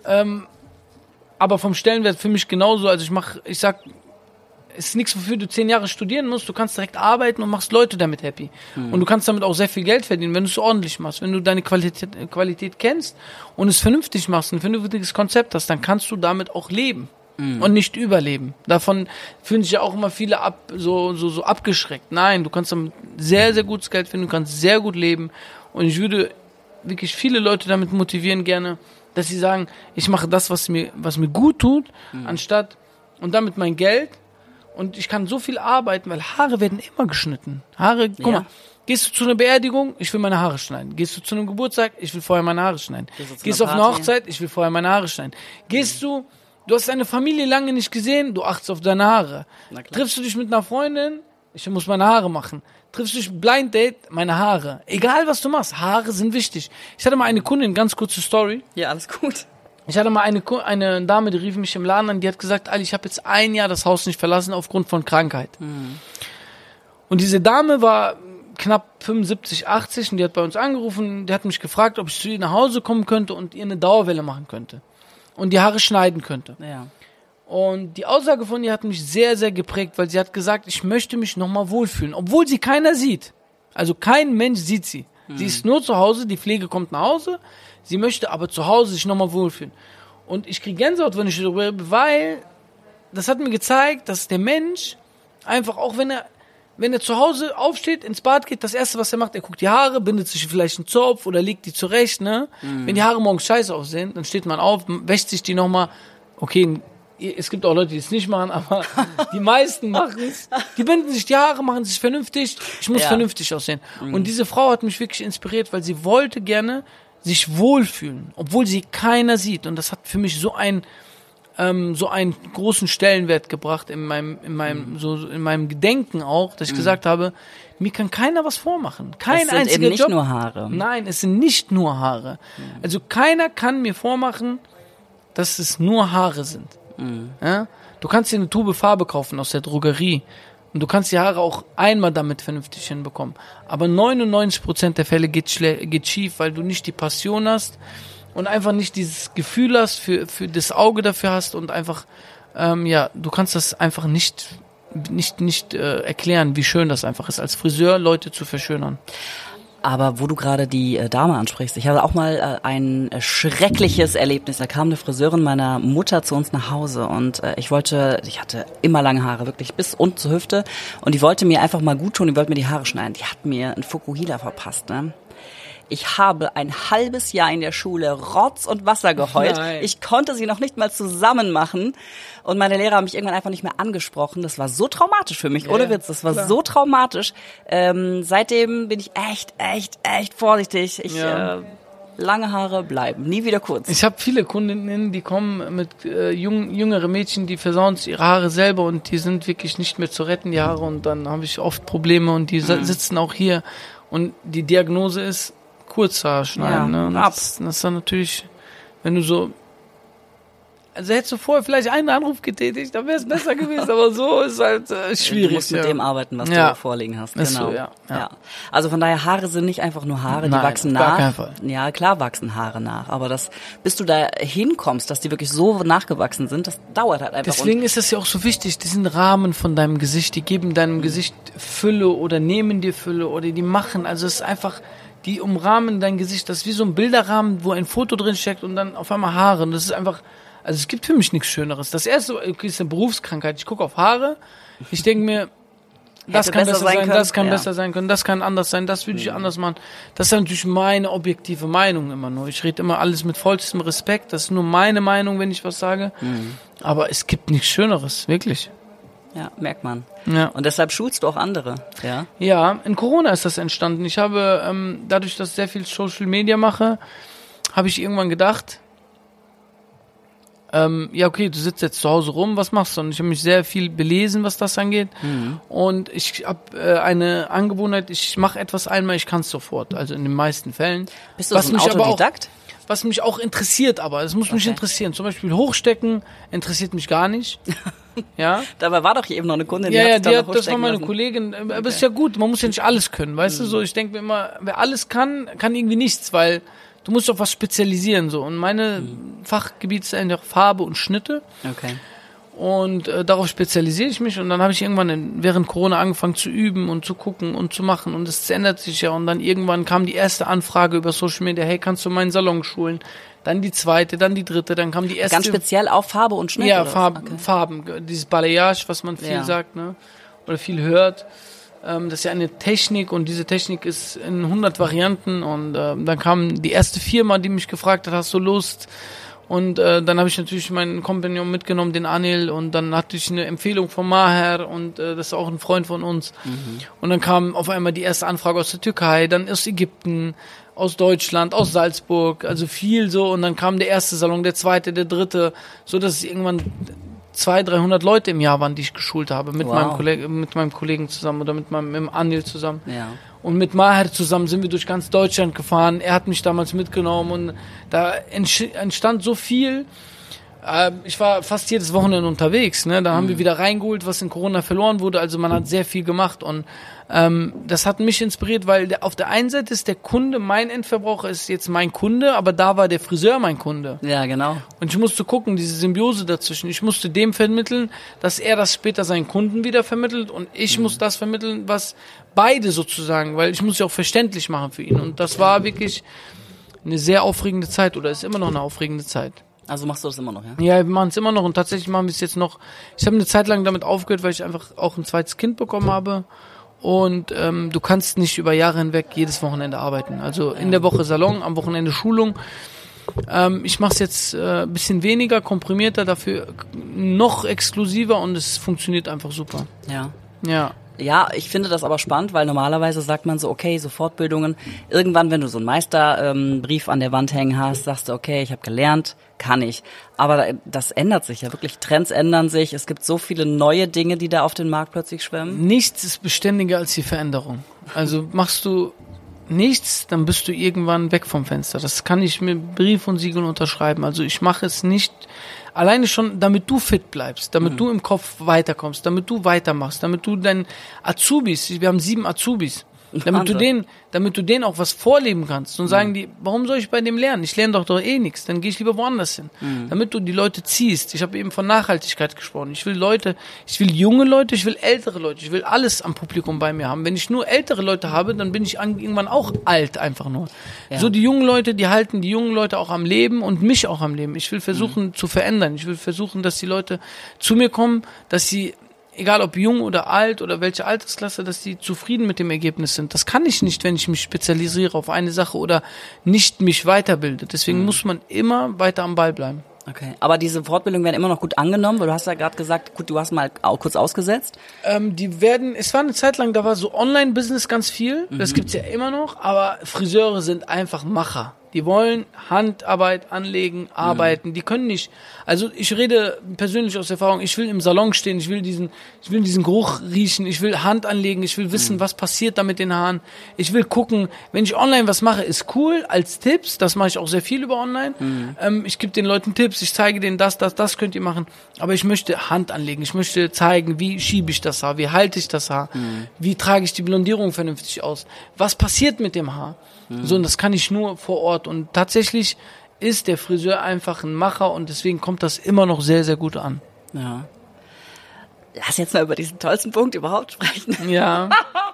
aber vom Stellenwert für mich genauso, also ich sag, es ist nichts, wofür du 10 Jahre studieren musst. Du kannst direkt arbeiten und machst Leute damit happy. Und du kannst damit auch sehr viel Geld verdienen, wenn du es ordentlich machst. Wenn du deine Qualität kennst und es vernünftig machst, ein vernünftiges Konzept hast, dann kannst du damit auch leben und nicht überleben. Davon fühlen sich ja auch immer viele so abgeschreckt. Nein, du kannst damit sehr, sehr gutes Geld finden, du kannst sehr gut leben. Und ich würde wirklich viele Leute damit motivieren gerne, dass sie sagen, ich mache das, was mir gut tut, anstatt und damit mein Geld. Und ich kann so viel arbeiten, weil Haare werden immer geschnitten. Guck mal, gehst du zu einer Beerdigung, ich will meine Haare schneiden. Gehst du zu einem Geburtstag, ich will vorher meine Haare schneiden. Gehst du auf eine Hochzeit, ich will vorher meine Haare schneiden. Du hast deine Familie lange nicht gesehen, du achtest auf deine Haare. Triffst du dich mit einer Freundin, Ich muss meine Haare machen. Triffst du dich Blind Date? Meine Haare. Egal, was du machst. Haare sind wichtig. Ich hatte mal eine Kundin, ganz kurze Story.
Ja, alles gut.
Ich hatte mal eine Dame, die rief mich im Laden an, die hat gesagt, Ali, ich habe jetzt 1 Jahr das Haus nicht verlassen aufgrund von Krankheit. Und diese Dame war knapp 75, 80 und die hat bei uns angerufen, die hat mich gefragt, ob ich zu ihr nach Hause kommen könnte und ihr eine Dauerwelle machen könnte. Und die Haare schneiden könnte.
Ja.
Und die Aussage von ihr hat mich sehr, sehr geprägt, weil sie hat gesagt, ich möchte mich nochmal wohlfühlen, obwohl sie keiner sieht. Also kein Mensch sieht sie. Sie ist nur zu Hause, die Pflege kommt nach Hause, sie möchte aber zu Hause sich nochmal wohlfühlen. Und ich kriege Gänsehaut, wenn ich darüber rede, weil das hat mir gezeigt, dass der Mensch einfach, auch wenn er zu Hause aufsteht, ins Bad geht, das Erste, was er macht, er guckt die Haare, bindet sich vielleicht einen Zopf oder legt die zurecht, ne? Wenn die Haare morgens scheiße aussehen, dann steht man auf, wäscht sich die nochmal. Okay, es gibt auch Leute, die es nicht machen, aber die meisten machen es. Die binden sich die Haare, machen sich vernünftig. Ich muss vernünftig aussehen. Und diese Frau hat mich wirklich inspiriert, weil sie wollte gerne sich wohlfühlen, obwohl sie keiner sieht. Und das hat für mich so einen großen Stellenwert gebracht in meinem Gedenken auch, dass ich gesagt habe, mir kann keiner was vormachen. Kein einziger Job. Es sind eben nicht
nur Haare.
Nein, es sind nicht nur Haare. Also keiner kann mir vormachen, dass es nur Haare sind. Ja? Du kannst dir eine Tube Farbe kaufen aus der Drogerie und du kannst die Haare auch einmal damit vernünftig hinbekommen. Aber 99% der Fälle geht schief, weil du nicht die Passion hast und einfach nicht dieses Gefühl hast, für das Auge dafür hast und einfach, du kannst das einfach nicht erklären, wie schön das einfach ist, als Friseur Leute zu verschönern.
Aber wo du gerade die Dame ansprichst, ich hatte auch mal ein schreckliches Erlebnis. Da kam eine Friseurin meiner Mutter zu uns nach Hause und ich hatte immer lange Haare, wirklich bis unten zur Hüfte und die wollte mir einfach mal gut tun, die wollte mir die Haare schneiden. Die hat mir einen Fukuhila verpasst, ne? Ich habe ein halbes Jahr in der Schule Rotz und Wasser geheult.
Nein.
Ich konnte sie noch nicht mal zusammen machen. Und meine Lehrer haben mich irgendwann einfach nicht mehr angesprochen. Das war so traumatisch für mich, ohne Witz. Das war so traumatisch. Seitdem bin ich echt vorsichtig. Lange Haare bleiben, nie wieder kurz.
Ich habe viele Kundinnen, die kommen mit jüngere Mädchen, die versauen sich ihre Haare selber und die sind wirklich nicht mehr zu retten, die Haare. Und dann habe ich oft Probleme und die sitzen auch hier. Und die Diagnose ist Kurzhaar schneiden.
Ja,
ne? Das ist dann natürlich, wenn du so, also hättest du vorher vielleicht einen Anruf getätigt, dann wäre es besser gewesen, aber so ist halt schwierig.
Du musst mit dem arbeiten, was du vorliegen hast. Genau.
So, ja.
Also von daher, Haare sind nicht einfach nur Haare, die wachsen nach.
Gar keinen Fall.
Ja, klar wachsen Haare nach, aber bis du da hinkommst, dass die wirklich so nachgewachsen sind, das dauert halt einfach.
Deswegen ist es ja auch so wichtig, diesen Rahmen von deinem Gesicht, die geben deinem Gesicht Fülle oder nehmen dir Fülle oder die machen, also es ist einfach, die umrahmen dein Gesicht, das ist wie so ein Bilderrahmen, wo ein Foto drin steckt und dann auf einmal Haare. Und das ist einfach, also es gibt für mich nichts Schöneres. Das erste ist eine Berufskrankheit. Ich gucke auf Haare, ich denke mir, das kann besser sein, das kann besser sein können, das kann anders sein, das würde ich anders machen. Das ist natürlich meine objektive Meinung immer nur. Ich rede immer alles mit vollstem Respekt. Das ist nur meine Meinung, wenn ich was sage. Aber es gibt nichts Schöneres, wirklich.
Ja, merkt man.
Ja.
Und deshalb schulst du auch andere, ja?
Ja, in Corona ist das entstanden. Ich habe, dadurch, dass ich sehr viel Social Media mache, habe ich irgendwann gedacht, okay, du sitzt jetzt zu Hause rum, was machst du? Und ich habe mich sehr viel belesen, was das angeht. Und ich habe eine Angewohnheit, ich mache etwas einmal, ich kann es sofort, also in den meisten Fällen.
Bist du so ein Autodidakt?
Was mich auch interessiert, aber es muss mich interessieren. Zum Beispiel Hochstecken interessiert mich gar nicht. Ja.
Dabei war doch hier eben noch eine Kundin,
das war meine Kollegin. Aber ist ja gut, man muss ja nicht alles können, weißt du so. Ich denke mir immer, wer alles kann irgendwie nichts, weil du musst doch was spezialisieren so. Und meine Fachgebiet ist einfach Farbe und Schnitte.
Okay.
Und darauf spezialisiere ich mich und dann habe ich irgendwann während Corona angefangen zu üben und zu gucken und zu machen und es ändert sich ja und dann irgendwann kam die erste Anfrage über Social Media, hey, kannst du meinen Salon schulen? Dann die zweite, dann die dritte, dann kam die erste.
Ganz speziell auf Farbe und Schnitt?
Ja, Farben, dieses Balayage, was man viel sagt, ne? Oder viel hört. Das ist ja eine Technik und diese Technik ist in 100 Varianten und dann kam die erste Firma, die mich gefragt hat, hast du Lust? Und dann habe ich natürlich meinen Kompagnon mitgenommen, den Anil, und dann hatte ich eine Empfehlung von Maher und das ist auch ein Freund von uns. Und dann kam auf einmal die erste Anfrage aus der Türkei, dann aus Ägypten, aus Deutschland, aus Salzburg, also viel so. Und dann kam der erste Salon, der zweite, der dritte, so dass es irgendwann 200-300 Leute im Jahr waren, die ich geschult habe, mit meinem Kollegen zusammen oder mit dem Anil zusammen.
Ja.
Und mit Maher zusammen sind wir durch ganz Deutschland gefahren. Er hat mich damals mitgenommen und da entstand so viel. Ich war fast jedes Wochenende unterwegs, ne? Da haben wir wieder reingeholt, was in Corona verloren wurde. Also man hat sehr viel gemacht und das hat mich inspiriert, weil auf der einen Seite ist der Kunde, mein Endverbraucher ist jetzt mein Kunde, aber da war der Friseur mein Kunde.
Ja, genau.
Und ich musste gucken, diese Symbiose dazwischen. Ich musste dem vermitteln, dass er das später seinen Kunden wieder vermittelt und ich muss das vermitteln, was beide sozusagen, weil ich muss ja auch verständlich machen für ihn. Und das war wirklich eine sehr aufregende Zeit oder ist immer noch eine aufregende Zeit.
Also machst du das immer noch, ja?
Ja, wir machen es immer noch und tatsächlich machen wir es jetzt noch. Ich habe eine Zeit lang damit aufgehört, weil ich einfach auch ein zweites Kind bekommen habe. Und du kannst nicht über Jahre hinweg jedes Wochenende arbeiten. Also in der Woche Salon, am Wochenende Schulung. Ich mache es jetzt ein bisschen weniger, komprimierter, dafür noch exklusiver und es funktioniert einfach super.
Ja.
Ja.
Ja, ich finde das aber spannend, weil normalerweise sagt man so, okay, so Fortbildungen, irgendwann, wenn du so einen Meisterbrief an der Wand hängen hast, sagst du, okay, ich habe gelernt, kann ich. Aber das ändert sich ja wirklich, Trends ändern sich, es gibt so viele neue Dinge, die da auf den Markt plötzlich schwimmen.
Nichts ist beständiger als die Veränderung. Also machst du nichts, dann bist du irgendwann weg vom Fenster. Das kann ich mit Brief und Siegel unterschreiben. Also ich mache es nicht alleine schon, damit du fit bleibst, damit du im Kopf weiterkommst, damit du weitermachst, damit du deinen Azubis, wir haben 7 Azubis, damit du denen auch was vorleben kannst und sagen die, warum soll ich bei dem lernen? Ich lerne doch eh nichts, dann gehe ich lieber woanders hin. Damit du die Leute ziehst. Ich habe eben von Nachhaltigkeit gesprochen. Ich will junge Leute, ich will ältere Leute, ich will alles am Publikum bei mir haben. Wenn ich nur ältere Leute habe, dann bin ich irgendwann auch alt einfach nur. Ja. So die jungen Leute, die halten die jungen Leute auch am Leben und mich auch am Leben. Ich will versuchen zu verändern. Ich will versuchen, dass die Leute zu mir kommen, dass sie egal ob jung oder alt oder welche Altersklasse, dass die zufrieden mit dem Ergebnis sind. Das kann ich nicht, wenn ich mich spezialisiere auf eine Sache oder nicht mich weiterbilde. Deswegen muss man immer weiter am Ball bleiben.
Okay, aber diese Fortbildungen werden immer noch gut angenommen, weil du hast ja gerade gesagt, gut, du hast mal auch kurz ausgesetzt.
Es war eine Zeit lang, da war so Online-Business ganz viel, das gibt's ja immer noch, aber Friseure sind einfach Macher. Die wollen Handarbeit anlegen, arbeiten, die können nicht. Also ich rede persönlich aus Erfahrung, ich will im Salon stehen, ich will diesen Geruch riechen, ich will Hand anlegen, ich will wissen, was passiert da mit den Haaren. Ich will gucken, wenn ich online was mache, ist cool, als Tipps, das mache ich auch sehr viel über online. Ich gebe den Leuten Tipps, ich zeige denen das könnt ihr machen. Aber ich möchte Hand anlegen, ich möchte zeigen, wie schiebe ich das Haar, wie halte ich das Haar, wie trage ich die Blondierung vernünftig aus, was passiert mit dem Haar. So, und das kann ich nur vor Ort. Und tatsächlich ist der Friseur einfach ein Macher und deswegen kommt das immer noch sehr, sehr gut an.
Ja. Lass jetzt mal über diesen tollsten Punkt überhaupt sprechen.
Ja.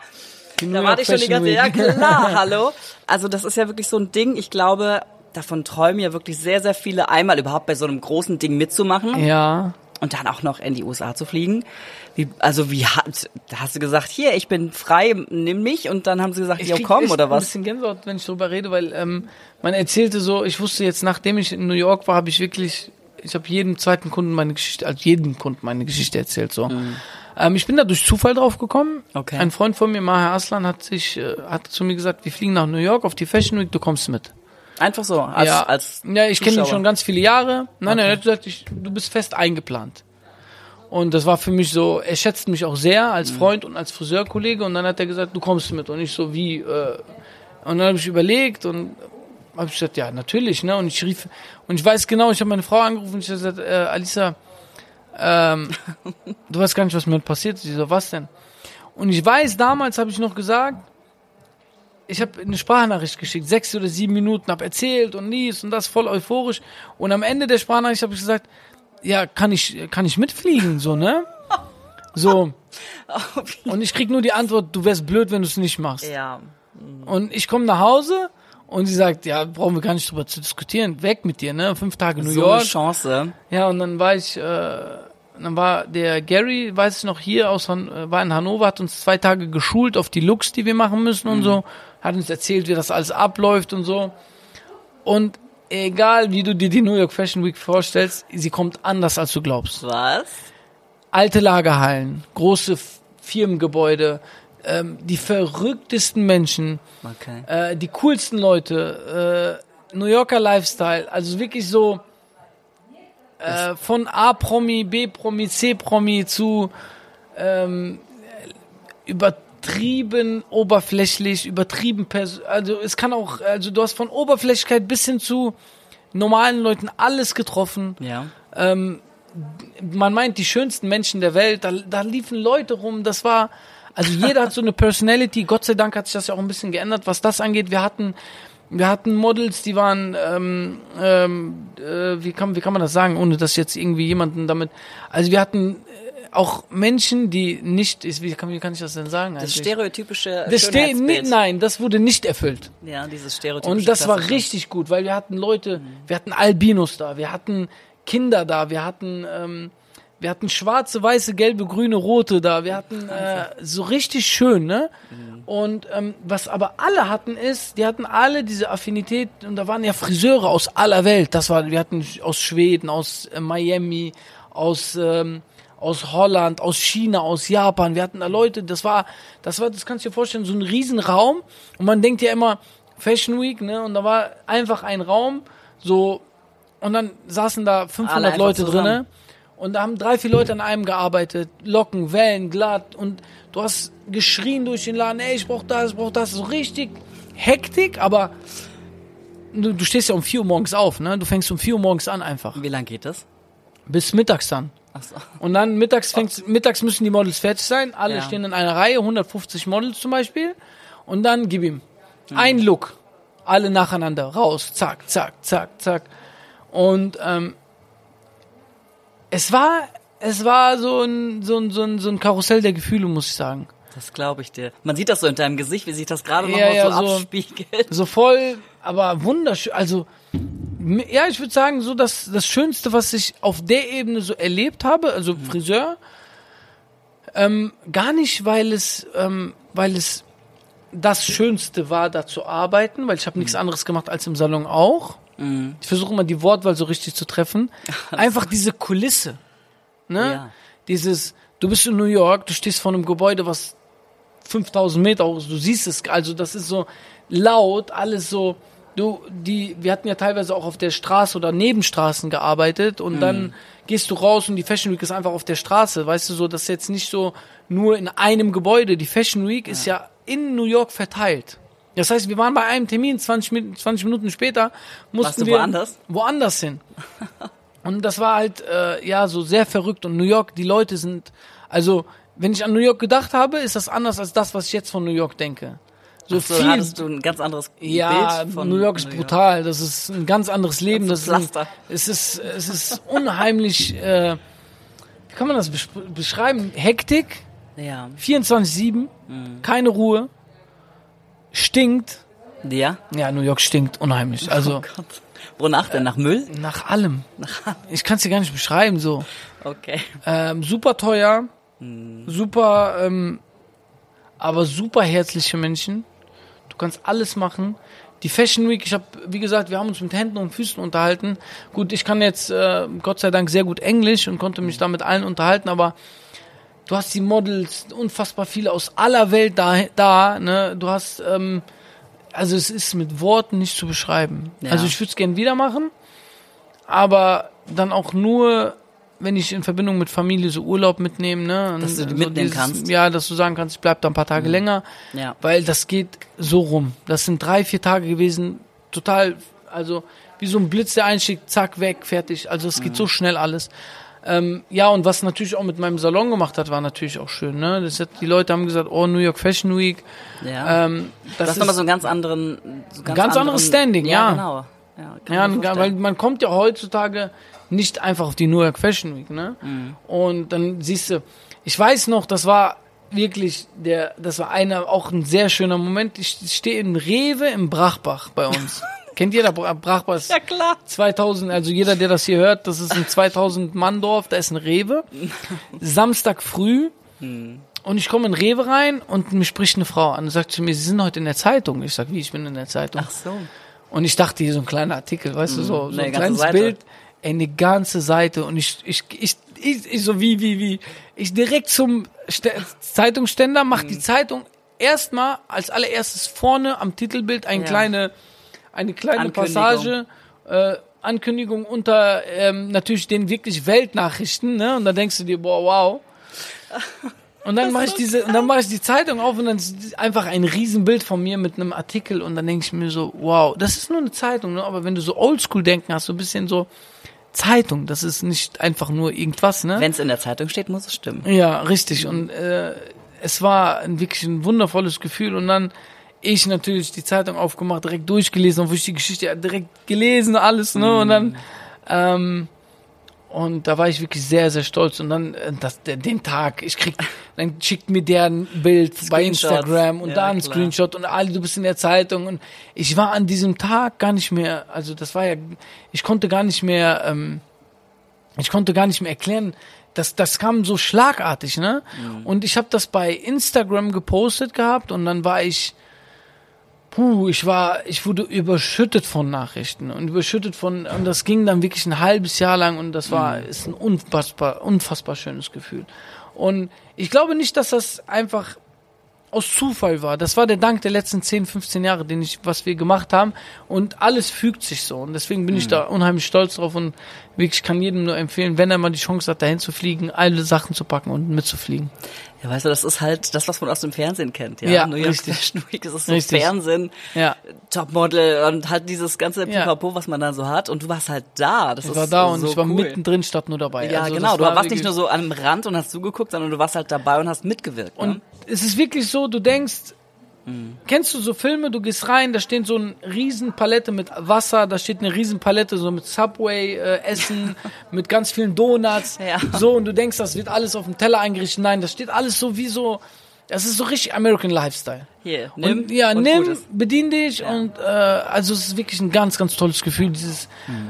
Da warte ich schon die ganze Zeit. Ja, klar, hallo. Also das ist ja wirklich so ein Ding, ich glaube, davon träumen ja wirklich sehr, sehr viele, einmal überhaupt bei so einem großen Ding mitzumachen.
Ja.
Und dann auch noch in die USA zu fliegen. Da hast du gesagt, hier, ich bin frei, nimm mich. Und dann haben sie gesagt, ja, komm, oder was?
Ich krieg ein bisschen Gänsehaut, wenn ich drüber rede, weil man erzählte so, ich wusste jetzt, nachdem ich in New York war, ich habe jedem zweiten Kunden meine Geschichte erzählt. So. Ich bin da durch Zufall drauf gekommen.
Okay.
Ein Freund von mir, Maher Aslan, hat zu mir gesagt, wir fliegen nach New York auf die Fashion Week, du kommst mit.
Einfach so, als
ich kenne ihn schon ganz viele Jahre. Nein, er hat gesagt, du bist fest eingeplant. Und das war für mich so, er schätzt mich auch sehr als Freund und als Friseurkollege. Und dann hat er gesagt, du kommst mit. Und ich so, wie? Und dann habe ich überlegt und habe ich gesagt, ja, natürlich. Ne? Und ich weiß genau, ich habe meine Frau angerufen und ich habe gesagt, Alisa, du weißt gar nicht, was mir passiert ist. Sie so, was denn? Und ich weiß, damals habe ich noch gesagt, ich habe eine Sprachnachricht geschickt, 6 oder 7 Minuten, habe erzählt und dies und das, voll euphorisch. Und am Ende der Sprachnachricht habe ich gesagt, ja, kann ich mitfliegen, so, ne? So. Und ich krieg nur die Antwort, du wärst blöd, wenn du es nicht machst.
Ja.
Und ich komme nach Hause und sie sagt, ja, brauchen wir gar nicht drüber zu diskutieren, weg mit dir, ne? 5 Tage New York.
So eine Chance.
Ja, und dann war der Gary, weiß ich noch, war in Hannover, hat uns 2 Tage geschult auf die Looks, die wir machen müssen und so. Hat uns erzählt, wie das alles abläuft und so. Und egal, wie du dir die New York Fashion Week vorstellst, sie kommt anders, als du glaubst.
Was?
Alte Lagerhallen, große Firmengebäude, die verrücktesten Menschen, die coolsten Leute, New Yorker Lifestyle, also wirklich so, von A-Promi, B-Promi, C-Promi zu übertrieben oberflächlich, übertrieben also es kann auch, also du hast von Oberflächlichkeit bis hin zu normalen Leuten alles getroffen.
Ja.
Man meint die schönsten Menschen der Welt, da liefen Leute rum, das war, also jeder hat so eine Personality, Gott sei Dank hat sich das ja auch ein bisschen geändert, was das angeht. Wir hatten Models, die waren, wie kann man das sagen, ohne dass jetzt irgendwie jemanden damit, also wir hatten auch Menschen, die nicht, wie kann ich das denn sagen eigentlich?
Das stereotypische Schönheitsbild.
Nein, das wurde nicht erfüllt.
Ja, dieses stereotypische.
Und das war richtig gut, weil wir hatten Leute, wir hatten Albinos da, wir hatten Kinder da, wir hatten schwarze, weiße, gelbe, grüne, rote da, wir hatten so richtig schön, ne? Und was aber alle hatten ist, die hatten alle diese Affinität und da waren ja Friseure aus aller Welt. Wir hatten aus Schweden, aus Miami, aus Holland, aus China, aus Japan. Wir hatten da Leute, das kannst du dir vorstellen, so ein Riesenraum. Und man denkt ja immer, Fashion Week, ne? Und da war einfach ein Raum, so, und dann saßen da 500 Leute drinne. Und da haben 3-4 Leute an einem gearbeitet. Locken, Wellen, glatt. Und du hast geschrien durch den Laden, ey, ich brauch das. So richtig Hektik, aber du stehst ja um 4 Uhr morgens auf, ne? Du fängst um 4 Uhr morgens an einfach.
Wie lang geht das?
Bis mittags dann.
Ach so.
Und dann mittags müssen die Models fertig sein. Alle stehen in einer Reihe, 150 Models zum Beispiel. Und dann gib ihm ein Look. Alle nacheinander raus. Zack, zack, zack, zack. Und es war so ein Karussell der Gefühle, muss ich sagen.
Das glaube ich dir. Man sieht das so in deinem Gesicht, wie sich das gerade noch so abspiegelt.
So voll, aber wunderschön. Also, ja, ich würde sagen, so das Schönste, was ich auf der Ebene so erlebt habe, also Friseur, gar nicht, weil es das Schönste war, da zu arbeiten, weil ich habe nichts anderes gemacht als im Salon auch. Ich versuche immer die Wortwahl so richtig zu treffen. Einfach diese Kulisse, ne? Ja. Du bist in New York, du stehst vor einem Gebäude, was 5000 Meter hoch ist, du siehst es, also das ist so laut, alles so, wir hatten ja teilweise auch auf der Straße oder Nebenstraßen gearbeitet und dann gehst du raus und die Fashion Week ist einfach auf der Straße, weißt du, so, das ist jetzt nicht so nur in einem Gebäude, die Fashion Week ist ja in New York verteilt. Das heißt, wir waren bei einem Termin, 20 Minuten später mussten wir woanders hin. Und das war halt, so sehr verrückt. Und New York, die Leute sind, also, wenn ich an New York gedacht habe, ist das anders als das, was ich jetzt von New York denke.
So hattest du ein ganz anderes Bild von
New York ist brutal. Das ist ein ganz anderes Leben.
Das Pflaster.
Es ist unheimlich, wie kann man das beschreiben? Hektik.
Ja.
24/7. Keine Ruhe. Stinkt.
Ja?
Ja, New York stinkt unheimlich. Also,
oh Gott. Wonach denn? Nach Müll?
Nach allem. Ich kann es dir gar nicht beschreiben, so.
Okay.
Super teuer. Super, aber super herzliche Menschen. Du kannst alles machen. Die Fashion Week, wie gesagt, wir haben uns mit Händen und Füßen unterhalten. Gut, ich kann jetzt, Gott sei Dank, sehr gut Englisch und konnte mich da mit allen unterhalten, aber du hast die Models, unfassbar viele aus aller Welt da, ne? Du hast, also es ist mit Worten nicht zu beschreiben. Ja. Also ich würde es gerne wieder machen, aber dann auch nur, wenn ich in Verbindung mit Familie so Urlaub mitnehme, ne?
Dass du die mitnehmen kannst.
Ja, dass du sagen kannst, ich bleib da ein paar Tage länger, weil das geht so rum. Das sind 3-4 Tage gewesen, total, also wie so ein Blitz, der einschickt, zack, weg, fertig. Also es geht so schnell alles. Und was natürlich auch mit meinem Salon gemacht hat, war natürlich auch schön, ne? Die Leute haben gesagt, oh, New York Fashion Week.
Ja. Das ist nochmal so einen ganz
anderes Standing, ja.
Genau.
Ja, weil man kommt ja heutzutage nicht einfach auf die New York Fashion Week, ne? Und dann siehst du, ich weiß noch, das war wirklich auch ein sehr schöner Moment. Ich stehe in Rewe im Brachbach bei uns. Kennt jeder Brachbach?
Ja, klar.
2000, also jeder, der das hier hört, das ist ein 2000-Mann-Dorf, da ist ein Rewe. Samstag früh. Und ich komme in Rewe rein und mich spricht eine Frau an und sagt zu mir, Sie sind heute in der Zeitung. Ich sag, wie, ich bin in der Zeitung.
Ach so.
Und ich dachte, hier so ein kleiner Artikel, weißt du, so ein kleines Bild. Eine ganze Seite. Und ich so wie. Ich direkt zum Zeitungsständer, mach die Zeitung erstmal als allererstes vorne am Titelbild eine kleine Passage. Ankündigung unter natürlich den wirklich Weltnachrichten, ne? Und dann denkst du dir, boah, wow. Und dann mache ich die Zeitung auf und dann ist einfach ein Riesenbild von mir mit einem Artikel und dann denke ich mir so, wow, das ist nur eine Zeitung, ne? Aber wenn du so Oldschool-Denken hast, so ein bisschen so Zeitung, das ist nicht einfach nur irgendwas, ne?
Wenn es in der Zeitung steht, muss es stimmen.
Ja, richtig. Und es war wirklich ein wundervolles Gefühl und dann ich natürlich die Zeitung aufgemacht, direkt durchgelesen, obwohl ich die Geschichte direkt gelesen, alles, ne? Und dann und da war ich wirklich sehr, sehr stolz. Und dann den Tag, dann schickt mir der ein Bild bei Instagram und da ein Screenshot und du bist in der Zeitung. Und ich war an diesem Tag gar nicht mehr, also das war ja, ich konnte gar nicht mehr erklären, das kam so schlagartig, ne? Mhm. Und ich habe das bei Instagram gepostet gehabt und dann war ich wurde überschüttet von Nachrichten und das ging dann wirklich ein halbes Jahr lang und das ist ein unfassbar schönes Gefühl. Und ich glaube nicht, dass das einfach aus Zufall war. Das war der Dank der letzten 10, 15 Jahre, was wir gemacht haben und alles fügt sich so und deswegen bin ich da unheimlich stolz drauf und wirklich kann jedem nur empfehlen, wenn er mal die Chance hat, dahin zu fliegen, alle Sachen zu packen und mitzufliegen.
Ja, weißt du, das ist halt das, was man aus dem Fernsehen kennt.
Ja,
New York Fashion Week, das ist so Fernsehen, Topmodel und halt dieses ganze Pipapo, was man da so hat. Und du warst halt da. Ich war da und ich war mittendrin
statt nur dabei.
Ja, also genau. Du warst nicht nur so am Rand und hast zugeguckt, sondern du warst halt dabei und hast mitgewirkt.
Und es ist wirklich so, du denkst, kennst du so Filme, du gehst rein, da steht so eine Riesenpalette mit Wasser, da steht eine Riesenpalette so mit Subway, Essen, mit ganz vielen Donuts, so, und du denkst, das wird alles auf dem Teller eingerichtet. Nein, das steht alles so wie so, das ist so richtig American Lifestyle.
Hier,
nimm, bedien dich und also es ist wirklich ein ganz, ganz tolles Gefühl, dieses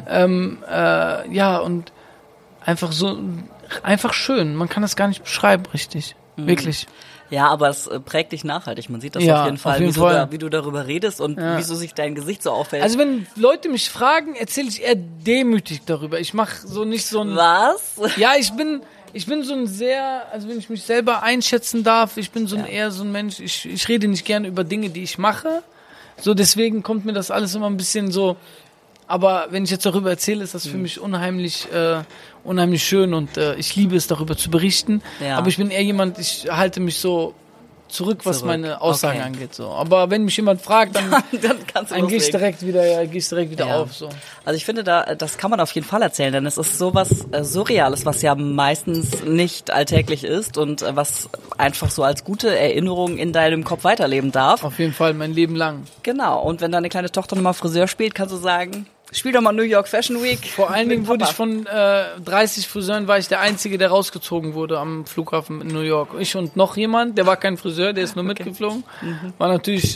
und einfach so, einfach schön, man kann das gar nicht beschreiben, richtig, wirklich.
Ja, aber es prägt dich nachhaltig. Man sieht das auf jeden Fall, wie du darüber redest und wieso sich dein Gesicht so auffällt.
Also wenn Leute mich fragen, erzähle ich eher demütig darüber. Ich mache so nicht so ein...
Was?
Ja, ich bin so ein sehr, also wenn ich mich selber einschätzen darf, ich bin so ein eher so ein Mensch, ich rede nicht gerne über Dinge, die ich mache. So, deswegen kommt mir das alles immer ein bisschen so... Aber wenn ich jetzt darüber erzähle, ist das für mich unheimlich schön und ich liebe es, darüber zu berichten. Ja. Aber ich bin eher jemand, ich halte mich so zurück, was meine Aussagen angeht. So. Aber wenn mich jemand fragt, dann gehe ich direkt wieder auf. So.
Also ich finde, das kann man auf jeden Fall erzählen, denn es ist sowas Surreales, was ja meistens nicht alltäglich ist und was einfach so als gute Erinnerung in deinem Kopf weiterleben darf.
Auf jeden Fall, mein Leben lang.
Genau, und wenn deine kleine Tochter nochmal Friseur spielt, kannst du sagen... Spiel doch mal New York Fashion Week.
Vor allen Dingen wurde ich von 30 Friseuren, war ich der Einzige, der rausgezogen wurde am Flughafen in New York. Ich und noch jemand, der war kein Friseur, der ist nur mitgeflogen. War natürlich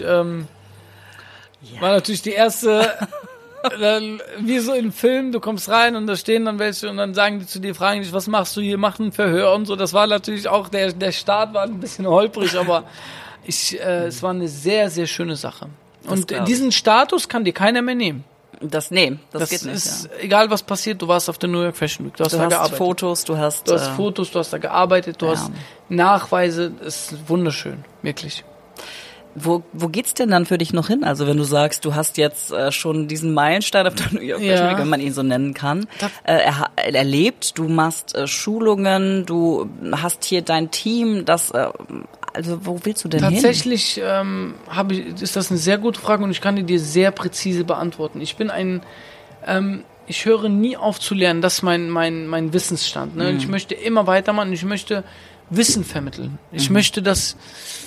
die erste, wie so im Film, du kommst rein und da stehen dann welche und dann sagen die zu dir, fragen dich, was machst du hier, mach ein Verhör und so. Das war natürlich auch, der Start war ein bisschen holprig, aber es war eine sehr, sehr schöne Sache. Und diesen Status kann dir keiner mehr nehmen.
Das geht nicht.
Egal was passiert, du warst auf der New York Fashion Week, du hast da gearbeitet.
Du hast
Fotos, du hast da gearbeitet, du hast Nachweise, das ist wunderschön, wirklich.
Wo geht's denn dann für dich noch hin? Also wenn du sagst, du hast jetzt schon diesen Meilenstein auf der New York Fashion Week, wenn man ihn so nennen kann, erlebt, du machst Schulungen, du hast hier dein Team, also wo willst du denn
Tatsächlich ist das eine sehr gute Frage und ich kann dir sehr präzise beantworten. Ich bin ich höre nie auf zu lernen, das ist mein Wissensstand. Ne? Ich möchte immer weitermachen, ich möchte Wissen vermitteln. Ich möchte, dass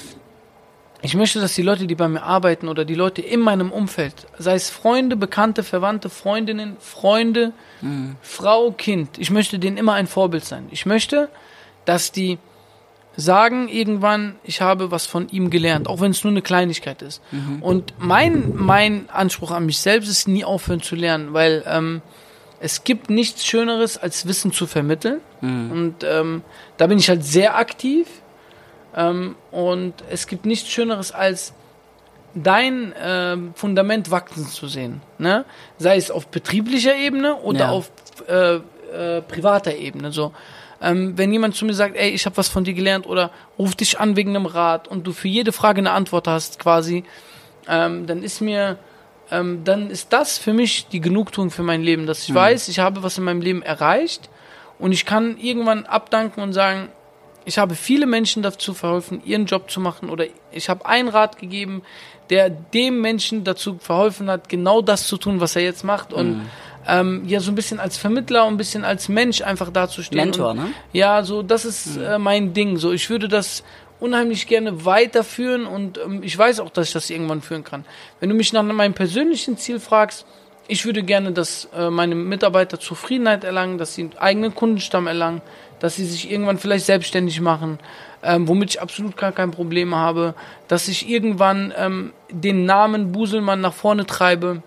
die Leute, die bei mir arbeiten oder die Leute in meinem Umfeld, sei es Freunde, Bekannte, Verwandte, Freundinnen, Freunde, Frau, Kind, ich möchte denen immer ein Vorbild sein. Ich möchte, dass die sagen irgendwann, ich habe was von ihm gelernt, auch wenn es nur eine Kleinigkeit ist. Und mein Anspruch an mich selbst ist, nie aufhören zu lernen, weil es gibt nichts Schöneres, als Wissen zu vermitteln. Und da bin ich halt sehr aktiv. Und es gibt nichts Schöneres, als dein Fundament wachsen zu sehen. Ne? Sei es auf betrieblicher Ebene oder auf privater Ebene. So. Wenn jemand zu mir sagt, ey, ich habe was von dir gelernt oder ruf dich an wegen einem Rat und du für jede Frage eine Antwort hast quasi, dann ist mir dann ist das für mich die Genugtuung für mein Leben, dass ich weiß, ich habe was in meinem Leben erreicht und ich kann irgendwann abdanken und sagen, ich habe viele Menschen dazu verholfen, ihren Job zu machen, oder ich habe einen Rat gegeben, der dem Menschen dazu verholfen hat, genau das zu tun, was er jetzt macht, und ja, so ein bisschen als Vermittler und ein bisschen als Mensch einfach dazustehen.
Mentor,
und,
ne?
Ja, so, das ist mein Ding. So, ich würde das unheimlich gerne weiterführen, und ich weiß auch, dass ich das irgendwann führen kann. Wenn du mich nach meinem persönlichen Ziel fragst, ich würde gerne, dass meine Mitarbeiter Zufriedenheit erlangen, dass sie einen eigenen Kundenstamm erlangen, dass sie sich irgendwann vielleicht selbstständig machen, womit ich absolut gar kein Problem habe, dass ich irgendwann den Namen Buselmann nach vorne treibe,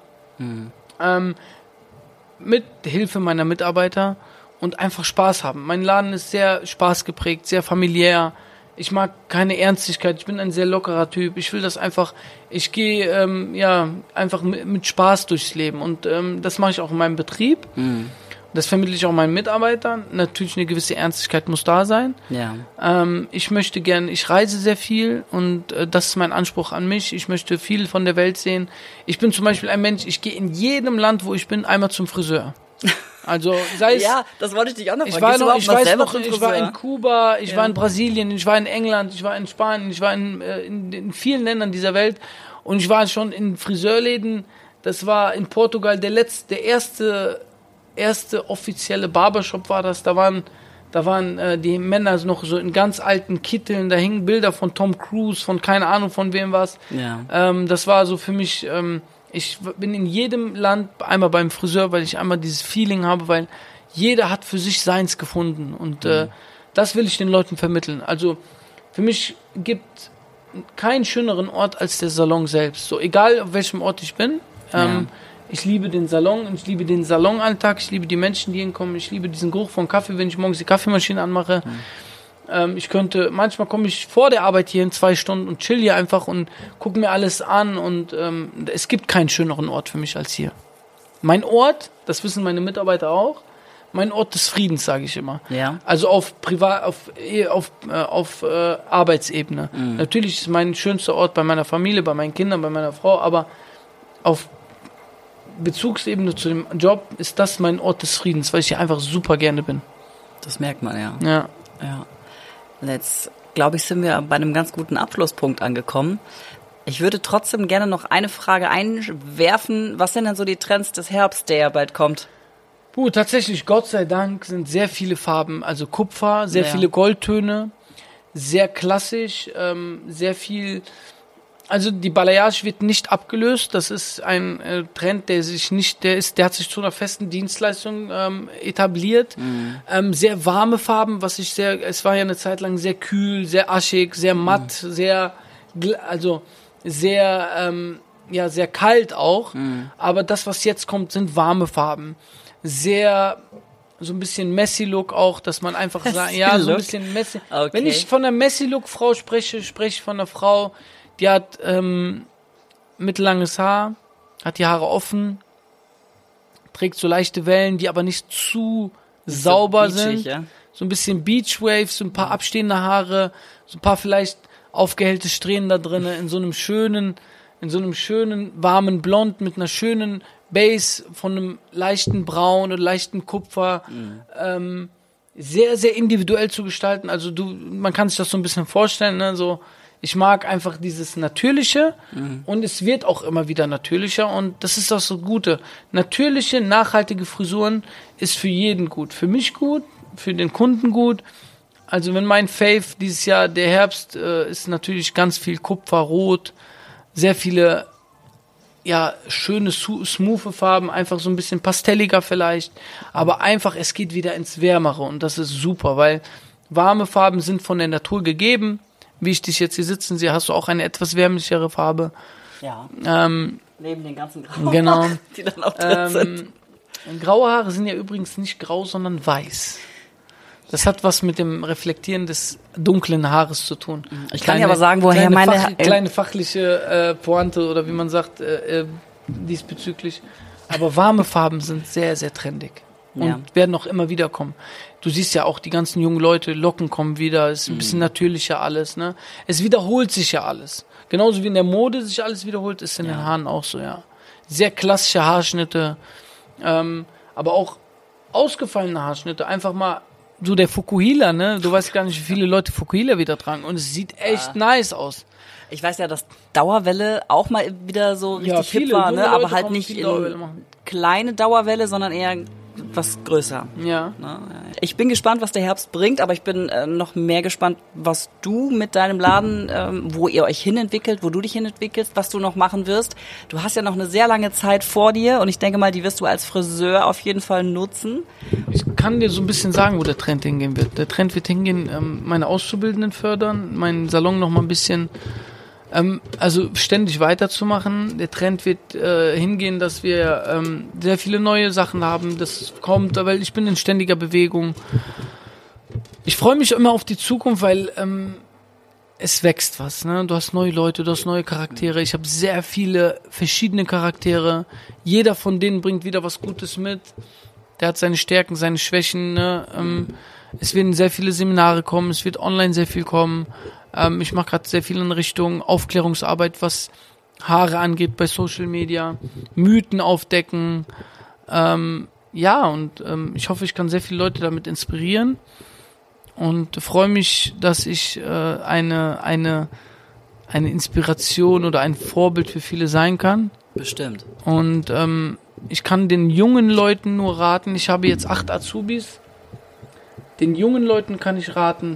mit Hilfe meiner Mitarbeiter, und einfach Spaß haben. Mein Laden ist sehr spaßgeprägt, sehr familiär. Ich mag keine Ernstigkeit, ich bin ein sehr lockerer Typ. Ich will das einfach, ich gehe einfach mit Spaß durchs Leben, und das mache ich auch in meinem Betrieb. Das vermittle ich auch meinen Mitarbeitern. Natürlich eine gewisse Ernstigkeit muss da sein.
Ja.
Ich möchte gerne, ich reise sehr viel, und das ist mein Anspruch an mich. Ich möchte viel von der Welt sehen. Ich bin zum Beispiel ein Mensch, ich gehe in jedem Land, wo ich bin, einmal zum Friseur. Also sei es,
Ja, das wollte ich dich auch noch fragen.
ich war
Ich
in Kuba, ich war in Brasilien, ich war in England, ich war in Spanien, ich war in vielen Ländern dieser Welt, und ich war schon in Friseurläden. Das war in Portugal der erste offizielle Barbershop war das. Da waren die Männer noch so in ganz alten Kitteln, da hingen Bilder von Tom Cruise, von keine Ahnung von wem was.
Ja.
Das war so für mich, ich bin in jedem Land einmal beim Friseur, weil ich einmal dieses Feeling habe, weil jeder hat für sich seins gefunden, und das will ich den Leuten vermitteln. Also für mich gibt keinen schöneren Ort als der Salon selbst. So, egal auf welchem Ort ich bin, ich liebe den Salon, ich liebe den Salonalltag, ich liebe die Menschen, die hinkommen, ich liebe diesen Geruch von Kaffee, wenn ich morgens die Kaffeemaschine anmache. Manchmal komme ich vor der Arbeit hier in 2 Stunden und chill hier einfach und gucke mir alles an, und es gibt keinen schöneren Ort für mich als hier. Mein Ort, das wissen meine Mitarbeiter auch, mein Ort des Friedens, sage ich immer.
Ja.
Also auf Arbeitsebene. Natürlich ist mein schönster Ort bei meiner Familie, bei meinen Kindern, bei meiner Frau, aber auf Bezugsebene zu dem Job ist das mein Ort des Friedens, weil ich hier einfach super gerne bin.
Das merkt man, ja.
Ja.
Jetzt, glaube ich, sind wir bei einem ganz guten Abschlusspunkt angekommen. Ich würde trotzdem gerne noch eine Frage einwerfen. Was sind denn so die Trends des Herbst, der ja bald kommt?
Tatsächlich, Gott sei Dank, sind sehr viele Farben, also Kupfer, sehr viele Goldtöne, sehr klassisch, sehr viel. Also die Balayage wird nicht abgelöst. Das ist ein Trend, der hat sich zu einer festen Dienstleistung etabliert. Sehr warme Farben, es war ja eine Zeit lang sehr kühl, sehr aschig, sehr matt, sehr kalt auch. Aber das, was jetzt kommt, sind warme Farben. Sehr so ein bisschen Messi-Look auch, dass man einfach sagt, ja, so ein bisschen Messi. Okay. Wenn ich von einer Messi-Look-Frau spreche ich von einer Frau, die hat mittellanges Haar, hat die Haare offen, trägt so leichte Wellen, die aber nicht zu sauber sind. Ja? So ein bisschen Beachwaves, so ein paar abstehende Haare, so ein paar vielleicht aufgehellte Strähnen da drin, in so einem schönen warmen Blond mit einer schönen Base von einem leichten Braun oder leichten Kupfer. Sehr, sehr individuell zu gestalten. Also man kann sich das so ein bisschen vorstellen, ne? So, ich mag einfach dieses Natürliche, und es wird auch immer wieder natürlicher, und das ist auch so Gute. Natürliche, nachhaltige Frisuren ist für jeden gut. Für mich gut, für den Kunden gut. Also wenn mein Fave dieses Jahr, der Herbst, ist natürlich ganz viel Kupferrot, sehr viele schöne, smoothe Farben, einfach so ein bisschen pastelliger vielleicht, aber einfach, es geht wieder ins Wärmere, und das ist super, weil warme Farben sind von der Natur gegeben. Wie ich dich jetzt hier sitzen sehe, hast du auch eine etwas wärmlichere Farbe.
Ja. Neben den ganzen grauen,
genau.
Die dann auch drin sind.
Graue Haare sind ja übrigens nicht grau, sondern weiß. Das hat was mit dem Reflektieren des dunklen Haares zu tun.
Ich kann dir aber sagen, woher meine...
Kleine fachliche Pointe, oder wie man sagt, diesbezüglich. Aber warme Farben sind sehr, sehr trendig. Und werden auch immer wieder kommen. Du siehst ja auch, die ganzen jungen Leute, Locken kommen wieder, es ist ein bisschen natürlicher alles, ne? Es wiederholt sich ja alles. Genauso wie in der Mode sich alles wiederholt, ist in den Haaren auch so, ja. sehr klassische Haarschnitte, aber auch ausgefallene Haarschnitte, einfach mal so der Fukuhila, ne? Du weißt gar nicht, wie viele Leute Fukuhila wieder tragen und es sieht echt nice aus.
Ich weiß ja, dass Dauerwelle auch mal wieder so richtig hip war, ne? Aber halt nicht kleine Dauerwelle, sondern eher was größer.
Ja.
Ich bin gespannt, was der Herbst bringt, aber ich bin noch mehr gespannt, was du mit deinem Laden, wo ihr euch hinentwickelt, wo du dich hinentwickelst, was du noch machen wirst. Du hast ja noch eine sehr lange Zeit vor dir und ich denke mal, die wirst du als Friseur auf jeden Fall nutzen.
Ich kann dir so ein bisschen sagen, wo der Trend hingehen wird. Der Trend wird hingehen, meine Auszubildenden fördern, meinen Salon noch mal ein bisschen also ständig weiterzumachen. Der Trend wird hingehen, dass wir sehr viele neue Sachen haben. Das kommt, weil ich bin in ständiger Bewegung. Ich freue mich immer auf die Zukunft, weil es wächst was. Ne? Du hast neue Leute, du hast neue Charaktere. Ich habe sehr viele verschiedene Charaktere. Jeder von denen bringt wieder was Gutes mit. Der hat seine Stärken, seine Schwächen. Ne? Es werden sehr viele Seminare kommen, es wird online sehr viel kommen. Ich mache gerade sehr viel in Richtung Aufklärungsarbeit, was Haare angeht bei Social Media, Mythen aufdecken. Ich hoffe, ich kann sehr viele Leute damit inspirieren und freue mich, dass ich eine Inspiration oder ein Vorbild für viele sein kann.
Bestimmt.
Und ich kann den jungen Leuten nur raten, ich habe jetzt 8 Azubis, den jungen Leuten kann ich raten,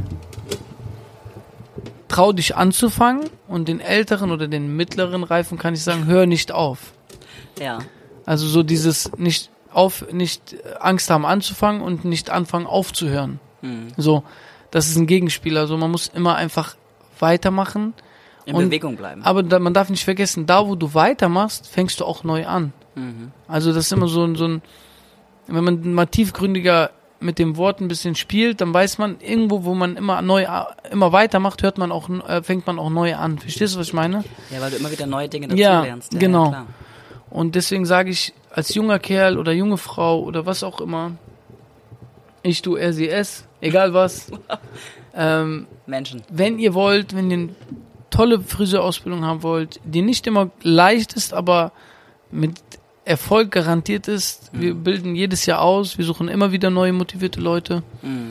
trau dich anzufangen, und den älteren oder den mittleren Reifen kann ich sagen, hör nicht auf.
Ja.
Also so dieses nicht Angst haben anzufangen und nicht anfangen aufzuhören. So, das ist ein Gegenspieler. Also man muss immer einfach weitermachen.
In Bewegung bleiben.
Aber man darf nicht vergessen, da wo du weitermachst, fängst du auch neu an. Also das ist immer so ein, wenn man mal tiefgründiger mit dem Wort ein bisschen spielt, dann weiß man, irgendwo, wo man immer weitermacht, fängt man auch neu an. Verstehst du, was ich meine?
Ja, weil du immer wieder neue Dinge dazu lernst.
Ja, genau. Klar. Und deswegen sage ich, als junger Kerl oder junge Frau oder was auch immer, ich, du, er, sie, es, egal was,
Menschen.
wenn ihr eine tolle Friseurausbildung haben wollt, die nicht immer leicht ist, aber mit Erfolg garantiert ist. Wir bilden jedes Jahr aus, wir suchen immer wieder neue motivierte Leute.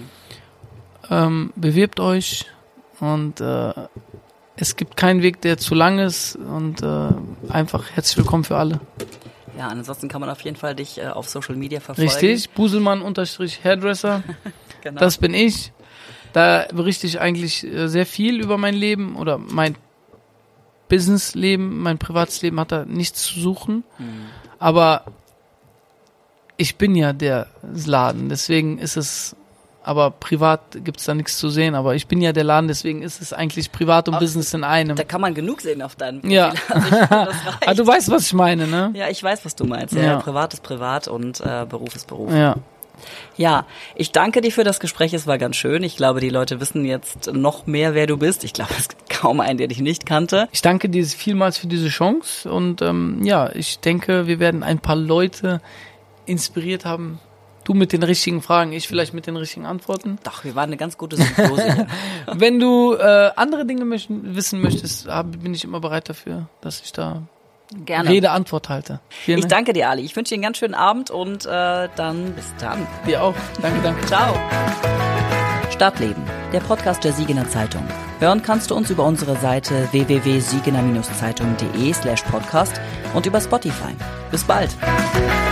Bewirbt euch und es gibt keinen Weg, der zu lang ist, und einfach herzlich willkommen für alle.
Ja, ansonsten kann man auf jeden Fall dich auf Social Media verfolgen.
Richtig, Buselmann_Hairdresser,
Genau.
Das bin ich. Da berichte ich eigentlich sehr viel über mein Leben oder mein Businessleben, mein Privatsleben hat da nichts zu suchen. Aber ich bin ja der Laden, deswegen ist es, aber privat gibt's da nichts zu sehen, aber ich bin ja der Laden, deswegen ist es eigentlich privat und Business in einem.
Da kann man genug sehen auf deinem Profil.
Ja.
Also ich finde, das reicht.
Aber du weißt, was ich meine, ne?
Ja, ich weiß, was du meinst. Ja. Privat ist privat und Beruf ist Beruf.
Ja.
Ja, ich danke dir für das Gespräch, es war ganz schön. Ich glaube, die Leute wissen jetzt noch mehr, wer du bist. Ich glaube, es gibt kaum einen, der dich nicht kannte.
Ich danke dir vielmals für diese Chance und ich denke, wir werden ein paar Leute inspiriert haben. Du mit den richtigen Fragen, ich vielleicht mit den richtigen Antworten.
Doch, wir waren eine ganz gute Symbiose hier.
Wenn du andere Dinge wissen möchtest, bin ich immer bereit dafür, dass ich da
gerne
Rede-Antwort halte.
Ich danke dir, Ali. Ich wünsche dir einen ganz schönen Abend und dann bis dann.
Dir auch. Danke.
Ciao. Stadtleben, der Podcast der Siegener Zeitung. Hören kannst du uns über unsere Seite www.siegener-zeitung.de/podcast und über Spotify. Bis bald.